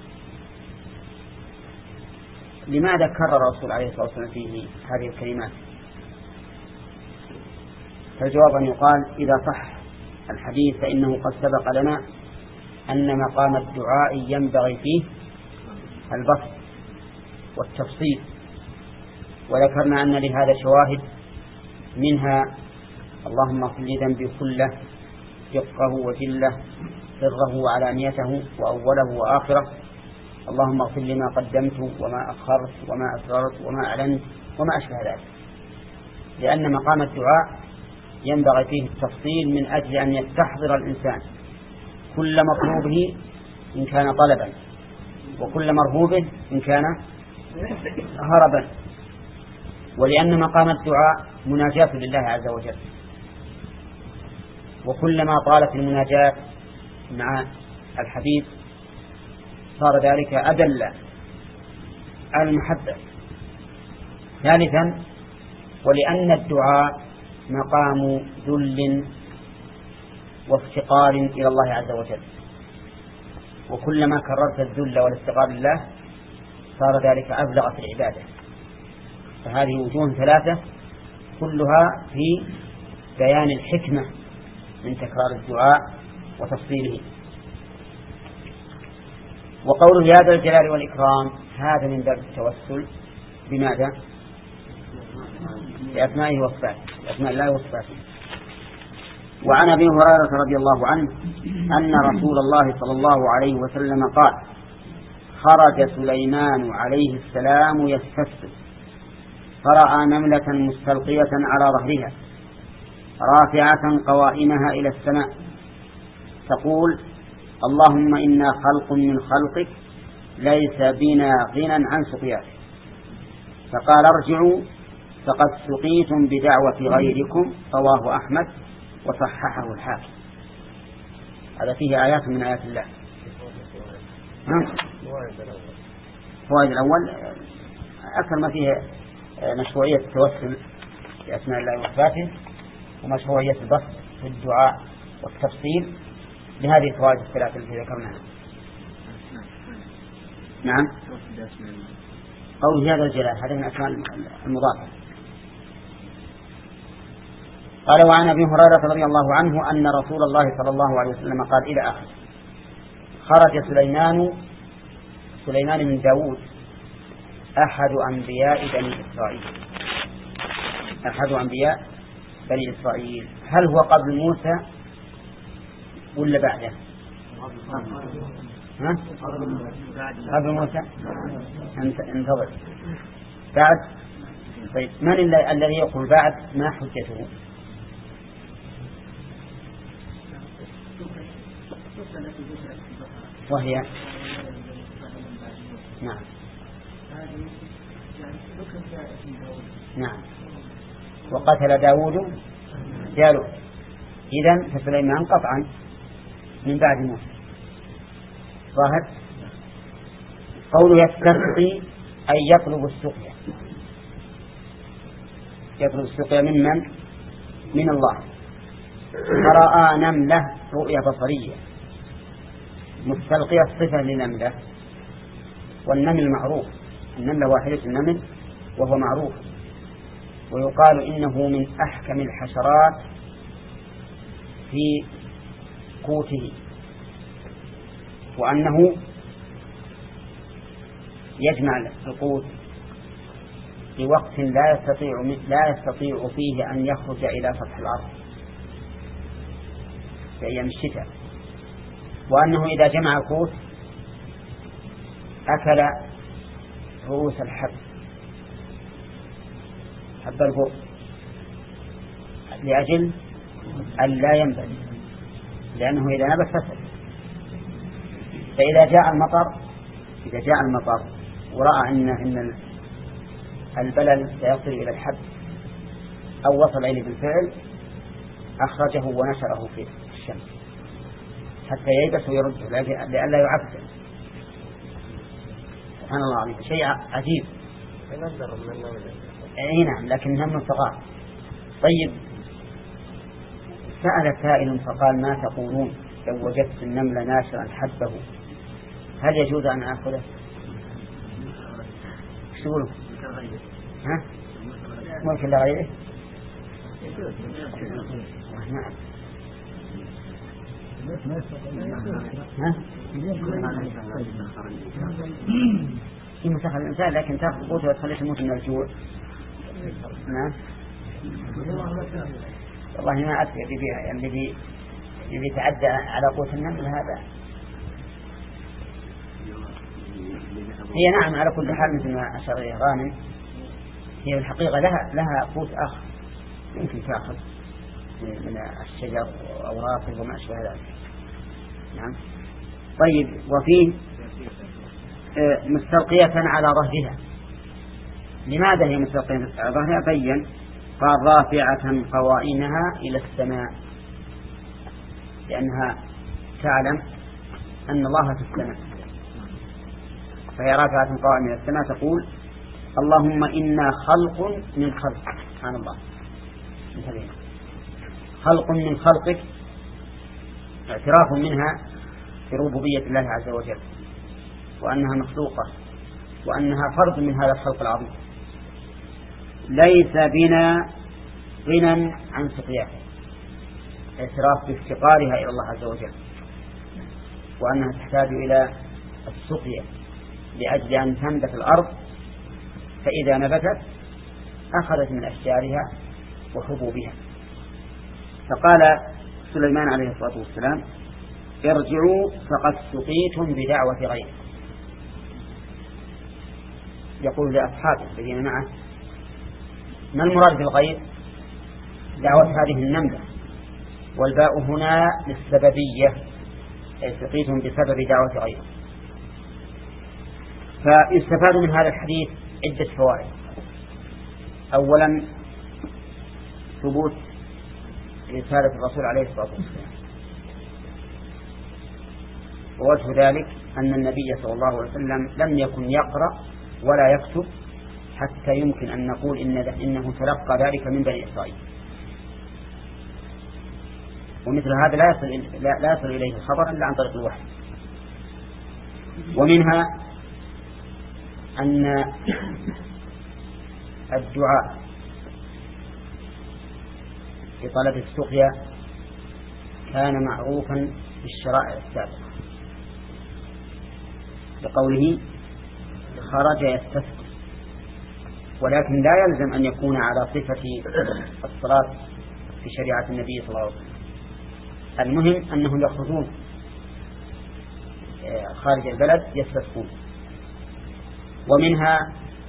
لماذا كرر الرسول عليه الصلاة والسلام فيه هذه الكلمات؟ فالجواب أن يقال إذا صح الحديث فإنه قد سبق لنا أن مقام الدعاء ينبغي فيه البسط والتفصيل، وذكرنا أن لهذا شواهد، منها اللهم اغفر لي ذنبي كله دقه وجله سره وعلانيته وأوله وآخره، اللهم اغفر لي ما قدمت وما أخرت وما أسررت وما أعلنت وما أشبه ذلك، لأن مقام الدعاء ينبغي فيه التفصيل من أجل أن يستحضر الإنسان كل مطلوبه إن كان طلبا، وكل مرهوبه إن كان هربا، ولأن مقام الدعاء مناجاة لله عز وجل، وكلما طالت المناجاة مع الحبيب صار ذلك أدل على المحبة. ثالثا، ولأن الدعاء مقام ذل وافتقار إلى الله عز وجل، وكلما كررت الذل والافتقار لله صار ذلك أبلغ في العبادة. فهذه وجوه ثلاثة كلها في بيان الحكمة من تكرار الدعاء وتفصيله. وقوله يا ذا الجلال والإكرام هذا من باب التوسل بماذا؟ بأسمائه وصفاته، بأسماء الله وصفاته. وعن أبي هريرة رضي الله عنه أن رسول الله صلى الله عليه وسلم قال خرج سليمان عليه السلام يستسقي فرأى نملة مستلقية على ظهرها رافعة قوائمها إلى السماء تقول اللهم إنا خلق من خلقك ليس بنا غنى عن سقياك، فقال ارجعوا فقد سقيتم بدعوة غيركم، رواه أحمد وصححه الحاكم. هذا فيه آيات من آيات الله. فوائد الأول أكثر ما فيه مشروعية التوسل بأسماء الله وصفاته، ومشروعية البسط في الدعاء والتفصيل لهذه الفوائد الثلاثة التي ذكرناها. نعم، قول هذا الجلال هذا من أسماء المضافة. قال وعن أبي هريرة رضي الله عنه أن رسول الله صلى الله عليه وسلم قال إلى آخر. خرج سليمان من داود أحد أنبياء بني إسرائيل. هل هو قبل موسى ولا بعده؟ قبل موسى. انتظر بعد. طيب من الذي يقول بعد؟ ما حجته؟ وهي نعم وقتل داود جالوت. إذن فسليمان قطعا من بعد موسى. ظاهر قوله يستسقي أي يطلب السقيا. يطلب السقيا من الله. فرأى نملة رؤيا بصرية مستلقية صفة لنملة، والنمل معروف، النملة واحدة النمل وهو معروف، ويقال إنه من أحكم الحشرات في قوته، وأنه يجمع القوت في وقت لا يستطيع فيه أن يخرج إلى سطح الأرض في أيام الشتاء، وأنه إذا جمع القوت أكل رؤوس الحب البر لأجل أن لا ينبت، لأنه إذا نبت فسد. فإذا جاء المطر ورأى أن البلل سيصل إلى الحب أو وصل إليه بالفعل أخرجه ونشره في الشمس حتى ييبس ويرده لئلا يعفن. سبحان الله عليك، شيء عجيب. نعم، لكن هم صغار. طيب، سأل سائل فقال ما تقولون لو وجدت النمل ناشرا حبه هل يجوز أن أخذه؟ شو ها؟ ممكن لغيره؟ نعم. في مسخر الإنسان، لكن تأخذ قوته وتخليه يموت من الجوع. نعم. والله ما أدري الذي يتعدى على قوت النمل هذا. هي نعم على كل حال مثل ما أشار إليه غانم، هي الحقيقة لها قوت آخر يمكن تأخذ من الشجر وأوراقه وما أشبه ذلك. نعم. طيب، وفيه مستلقية على ظهرها. لماذا هي مستلقية على ظهرها؟ بين قال رافعة قوائمها إلى السماء، لأنها تعلم أن الله في السماء، فهي رافعة قوائمها إلى السماء تقول اللهم إنا خلق من خلقك. سبحان الله، خلق من خلقك، اعتراف منها بربوبية الله عز وجل، وأنها مخلوقة، وأنها فرد من هذا الخلق العظيم. ليس بنا غنى عن سقياها، اعتراف بافتقارها إلى الله عز وجل، وأنها تحتاج إلى السقيا لأجل أن تنبت الأرض، فإذا نبتت أخذت من أشجارها وحبوبها. فقال سليمان عليه الصلاة والسلام ارجعوا فقد سقيتم بدعوة غيركم. يقول لأصحابه الذين معه ما المراد بالغير؟ دعوة هذه النملة، والباء هنا للسببية، أي سقيتم بسبب دعوة غيركم. فيستفاد من هذا الحديث عدة فوائد. أولا ثبوت رسالة الرسول عليه الصلاة والسلام، ووجه ذلك أن النبي صلى الله عليه وسلم لم يكن يقرأ ولا يكتب حتى يمكن أن نقول إنه تلقى ذلك من بني إسرائيل، ومثل هذا لا يصل إليه الخبر إلا عن طريق الوحي. ومنها أن الدعاء في طلب السقيا كان معروفا في الشرائع السابقة، بقوله خرج يستسقي، ولكن لا يلزم أن يكون على صفة الصلاة في شريعة النبي صلى الله عليه وسلم. المهم أنهم يخرجون خارج البلد يستسقون. ومنها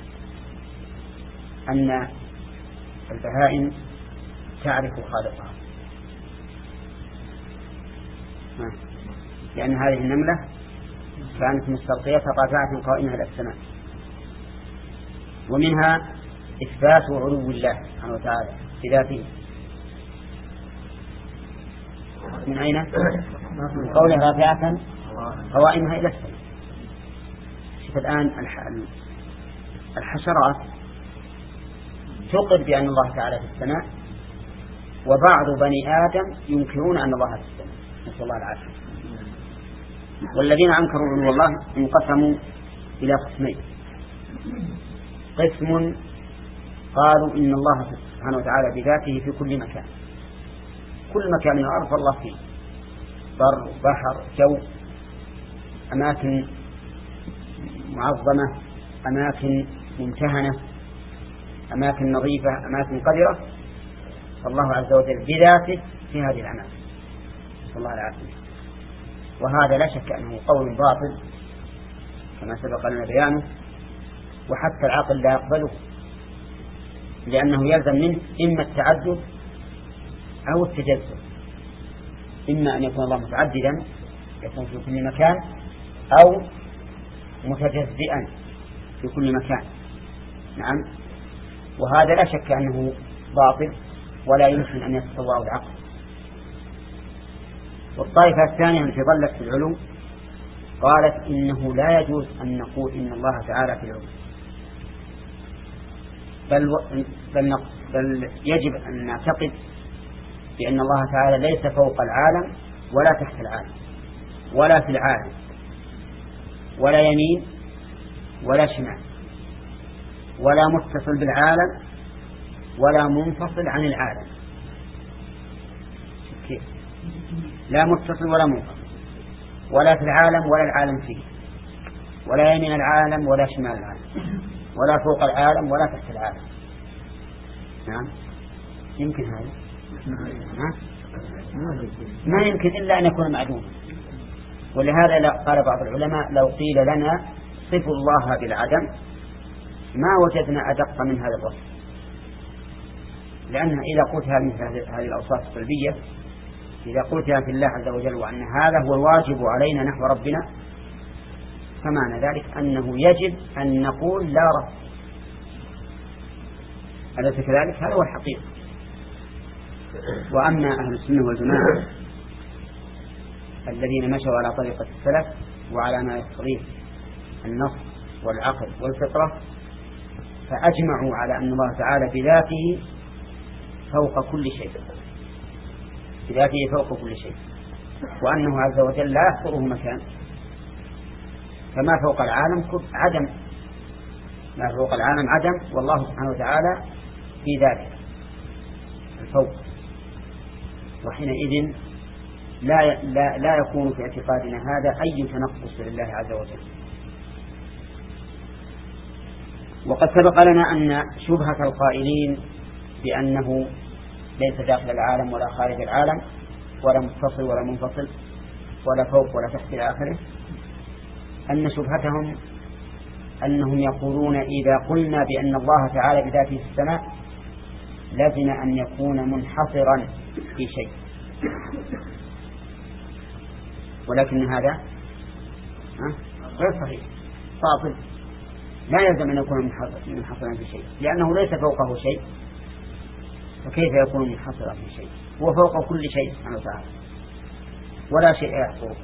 أن البهائم تعرف خالقها، لأن هذه النملة كانت مستلقية رافعة قائمة إلى السماء. ومنها إثبات علو الله سبحانه وتعالى بذاته. من أين؟ من قوله رافعة قوائمها إلى السماء. شوف الآن الحشرات تقر بأن الله تعالى في السماء، وبعض بني آدم ينكرون أن الله في السماء، نسأل الله العافية. والذين أنكروا علو الله انقسموا إلى قسمين. قسم قالوا إن الله سبحانه وتعالى بذاته في كل مكان، كل مكان من الأرض الله فيه، بر بحر جو، أماكن معظمة، أماكن ممتهنة، أماكن نظيفة، أماكن قذرة، فالله عز وجل بذاته في هذه الأماكن، نسأل الله العافية. وهذا لا شك أنه قول باطل كما سبق لنا بيانه، وحتى العقل لا يقبله، لأنه يلزم منه إما التعدد أو التجزؤ، إما أن يكون الله متعددا يكون في كل مكان، أو متجزئا في كل مكان. نعم، وهذا لا شك أنه باطل ولا يمكن أن يتصوره العقل. والطائفة الثانية التي ظلت في العلو قالت إنه لا يجوز أن نقول إن الله تعالى في العلو، بل يجب أن نعتقد بأن الله تعالى ليس فوق العالم ولا تحت العالم ولا في العالم، ولا يمين ولا شمال، ولا متصل بالعالم ولا منفصل عن العالم. كيف؟ لا متصل ولا منفصل، ولا في العالم ولا العالم فيه، ولا يمين العالم ولا شمال العالم، ولا فوق العالم ولا تحت العالم. نعم يمكن هذا؟ ما يمكن إلا أن يكون معدوما. ولهذا قال بعض العلماء لو قيل لنا صفوا الله بالعدم ما وجدنا أدق من هذا الوصف، لأن إذا قلتها من هذه الأوصاف السلبية، إذا قلتها في الله عز وجل وأن هذا هو الواجب علينا نحو ربنا، فمعنى ذلك أنه يجب أن نقول لا رب. أليس كذلك؟ هذا هو الحقيقة. وأما أهل السنة والجماعة الذين مشوا على طريقة السلف وعلى ما يقتضيه النص والعقل والفطرة، فأجمعوا على أن الله تعالى بذاته فوق كل شيء، بذاته فوق كل شيء، وأنه عز وجل لا يحصره مكان، فما فوق العالم عدم، ما فوق العالم عدم، والله سبحانه وتعالى في ذلك الفوق. وحينئذ لا يكون في اعتقادنا هذا أي تنقص لله عز وجل. وقد سبق لنا أن شبهة القائلين بأنه ليس داخل العالم ولا خارج العالم ولا متصل ولا منفصل ولا فوق ولا تحت إلى آخره، أن شبهتهم أنهم يقولون إذا قلنا بأن الله تعالى بذاته في السماء لازم أن يكون منحصرا في شيء، ولكن هذا غير صحيح باطل. لا يلزم أن يكون منحصرا في شيء، لأنه ليس فوقه شيء، فكيف يكون منحصرا في شيء؟ هو فوق كل شيء سبحانه وتعالى ولا شيء يحصره.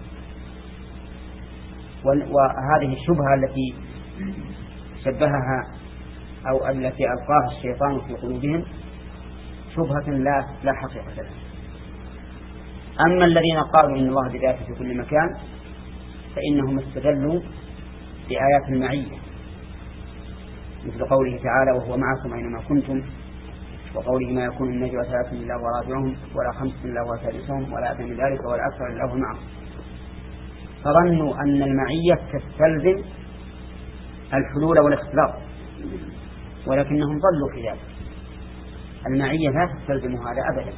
وهذه الشبهة التي شبهها أو التي ألقاها الشيطان في قلوبهم شبهة لا حقيقة لها. أما الذين قالوا إن الله بذاته في كل مكان فإنهم استدلوا بآيات المعية، مثل قوله تعالى وهو معكم أينما كنتم، وقوله ما يكون من نجوى ثلاثة إلا هو رابعهم ولا خمسة إلا هو سادسهم ولا أدنى من ذلك ولا أكثر إلا هو معهم. فظنوا أن المعية تستلزم الحلول والاختلاط، ولكنهم ضلوا في ذلك. المعية لا تستلزم هذا أبدا،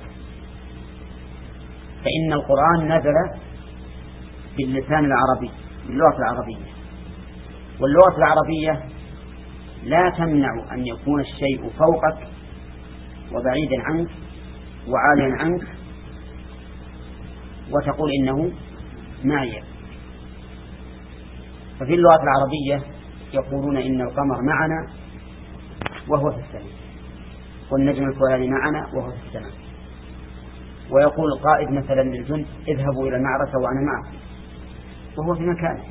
فإن القرآن نزل باللسان العربي باللغة العربية، واللغة العربية لا تمنع أن يكون الشيء فوقك وبعيدا عنك وعاليا عنك وتقول إنه معي. ففي اللغة العربية يقولون إن القمر معنا وهو في السماء، والنجم الفلاني معنا وهو في السماء، ويقول القائد مثلا للجند اذهبوا إلى المعركة وأنا معكم وهو في مكانه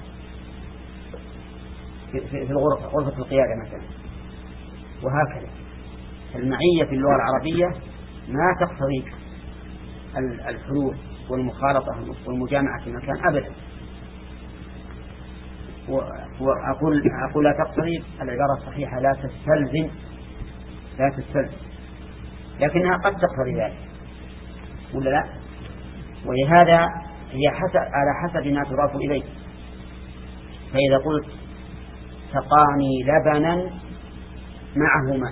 في غرفة القيادة مثلا. وهكذا المعية في اللغة العربية ما تقتضي الحلول والمخالطة والمجامعة في مكان أبدا. وأقول لا تقتضي، العبارة الصحيحة لا تستلزم، لكنها قد تقتضي ذلك ولا لا؟ ولهذا هي على حسب ما تضاف إليه. فإذا قلت سقاني لبنا معه ماء،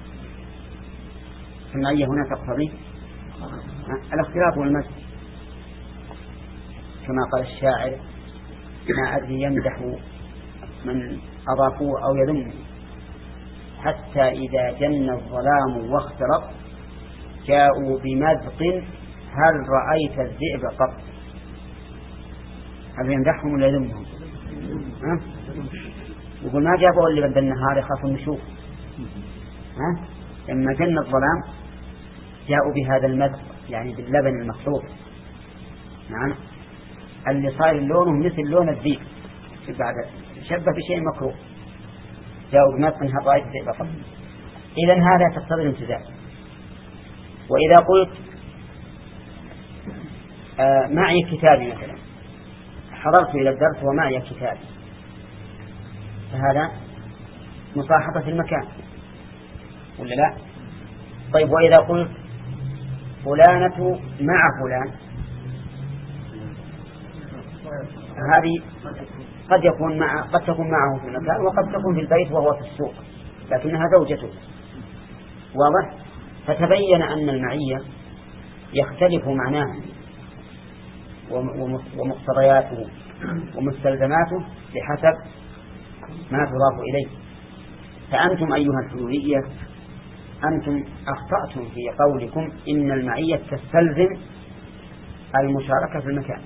فالمعية هنا تقتضي الاختلاط والمزج، كما قال الشاعر ما أدري يمدح من أضافوه أو يذمه حتى إذا جن الظلام واخترق جاءوا بمزق هل رأيت الذئب قط. هل يمدحهم ولا يذمهم؟ يقول ما جابوا اللي بدل النهار يخافوا نشوف. لما جن الظلام جاءوا بهذا المزق، يعني باللبن المخلوط، نعم، اللي صار لونه مثل لون الذئب، بعد شبه بشيء مكروه، جاءوا بمزق هل رأيت الذئب قط. إذن هذا تقتضي الامتزاج. وإذا قلت معي كتابي مثلا، حضرت إلى الدرس ومعي كتابي، فهذا مصاحبة في المكان ولا لا؟ طيب وإذا قلت فلانة مع فلان، هذه قد تكون معه في المكان، وقد تكون في البيت وهو في السوق، لكنها زوجته. واضح؟ فتبين أن المعية يختلف معناه ومقتضياته ومستلزماته بحسب ما تضاف إليه. فأنتم أيها الحلولية أنتم أخطأتم في قولكم إن المعية تستلزم المشاركة في المكان،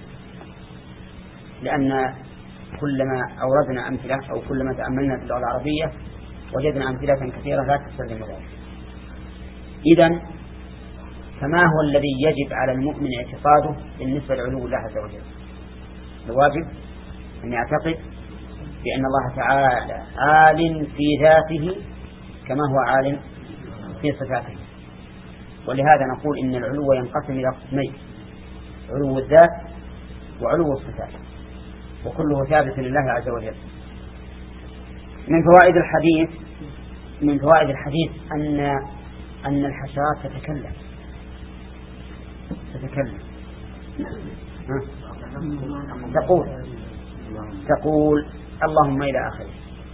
لأن كلما أوردنا أمثلة أو كلما تأملنا في اللغة العربية وجدنا أمثلة كثيرة لا تستلزم ذلك. إذن فما هو الذي يجب على المؤمن اعتقاده بالنسبة لعلو الله عز وجل؟ الواجب أن يعتقد بأن الله تعالى عال في ذاته كما هو عال في صفاته. ولهذا نقول إن العلو ينقسم إلى قسمين: علو الذات وعلو الصفات، وكله ثابت لله عز وجل. من فوائد الحديث أن الحشرات تتكلم تقول اللهم إلى آخره،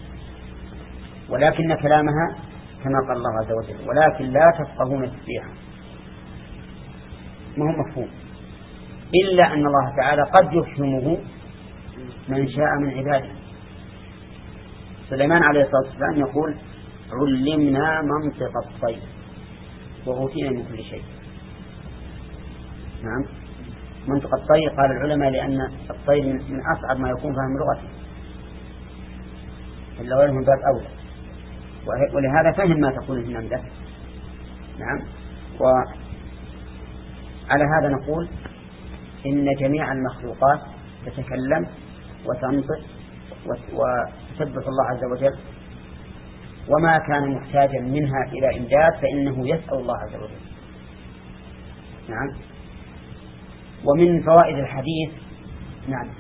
ولكن كلامها كما قال الله عز وجل: ولكن لا تفقهون تسبيحا. ما هو مفهوم، إلا أن الله تعالى قد يفهمه من شاء من عباده. سليمان عليه الصلاة والسلام يقول: علمنا منطق الطير وأوتينا من كل شيء. نعم، منطق الطير قال العلماء لأن الطير من أصعب ما يكون فهم لغته، إلا غيرهم باب أولى، ولهذا فهم ما تقول النملة. نعم. وعلى هذا نقول إن جميع المخلوقات تتكلم وتنطق وتسبح الله عز وجل، وما كان محتاجا منها إلى إمداد فإنه يسأل الله عز وجل. نعم. ومن فوائد الحديث نعم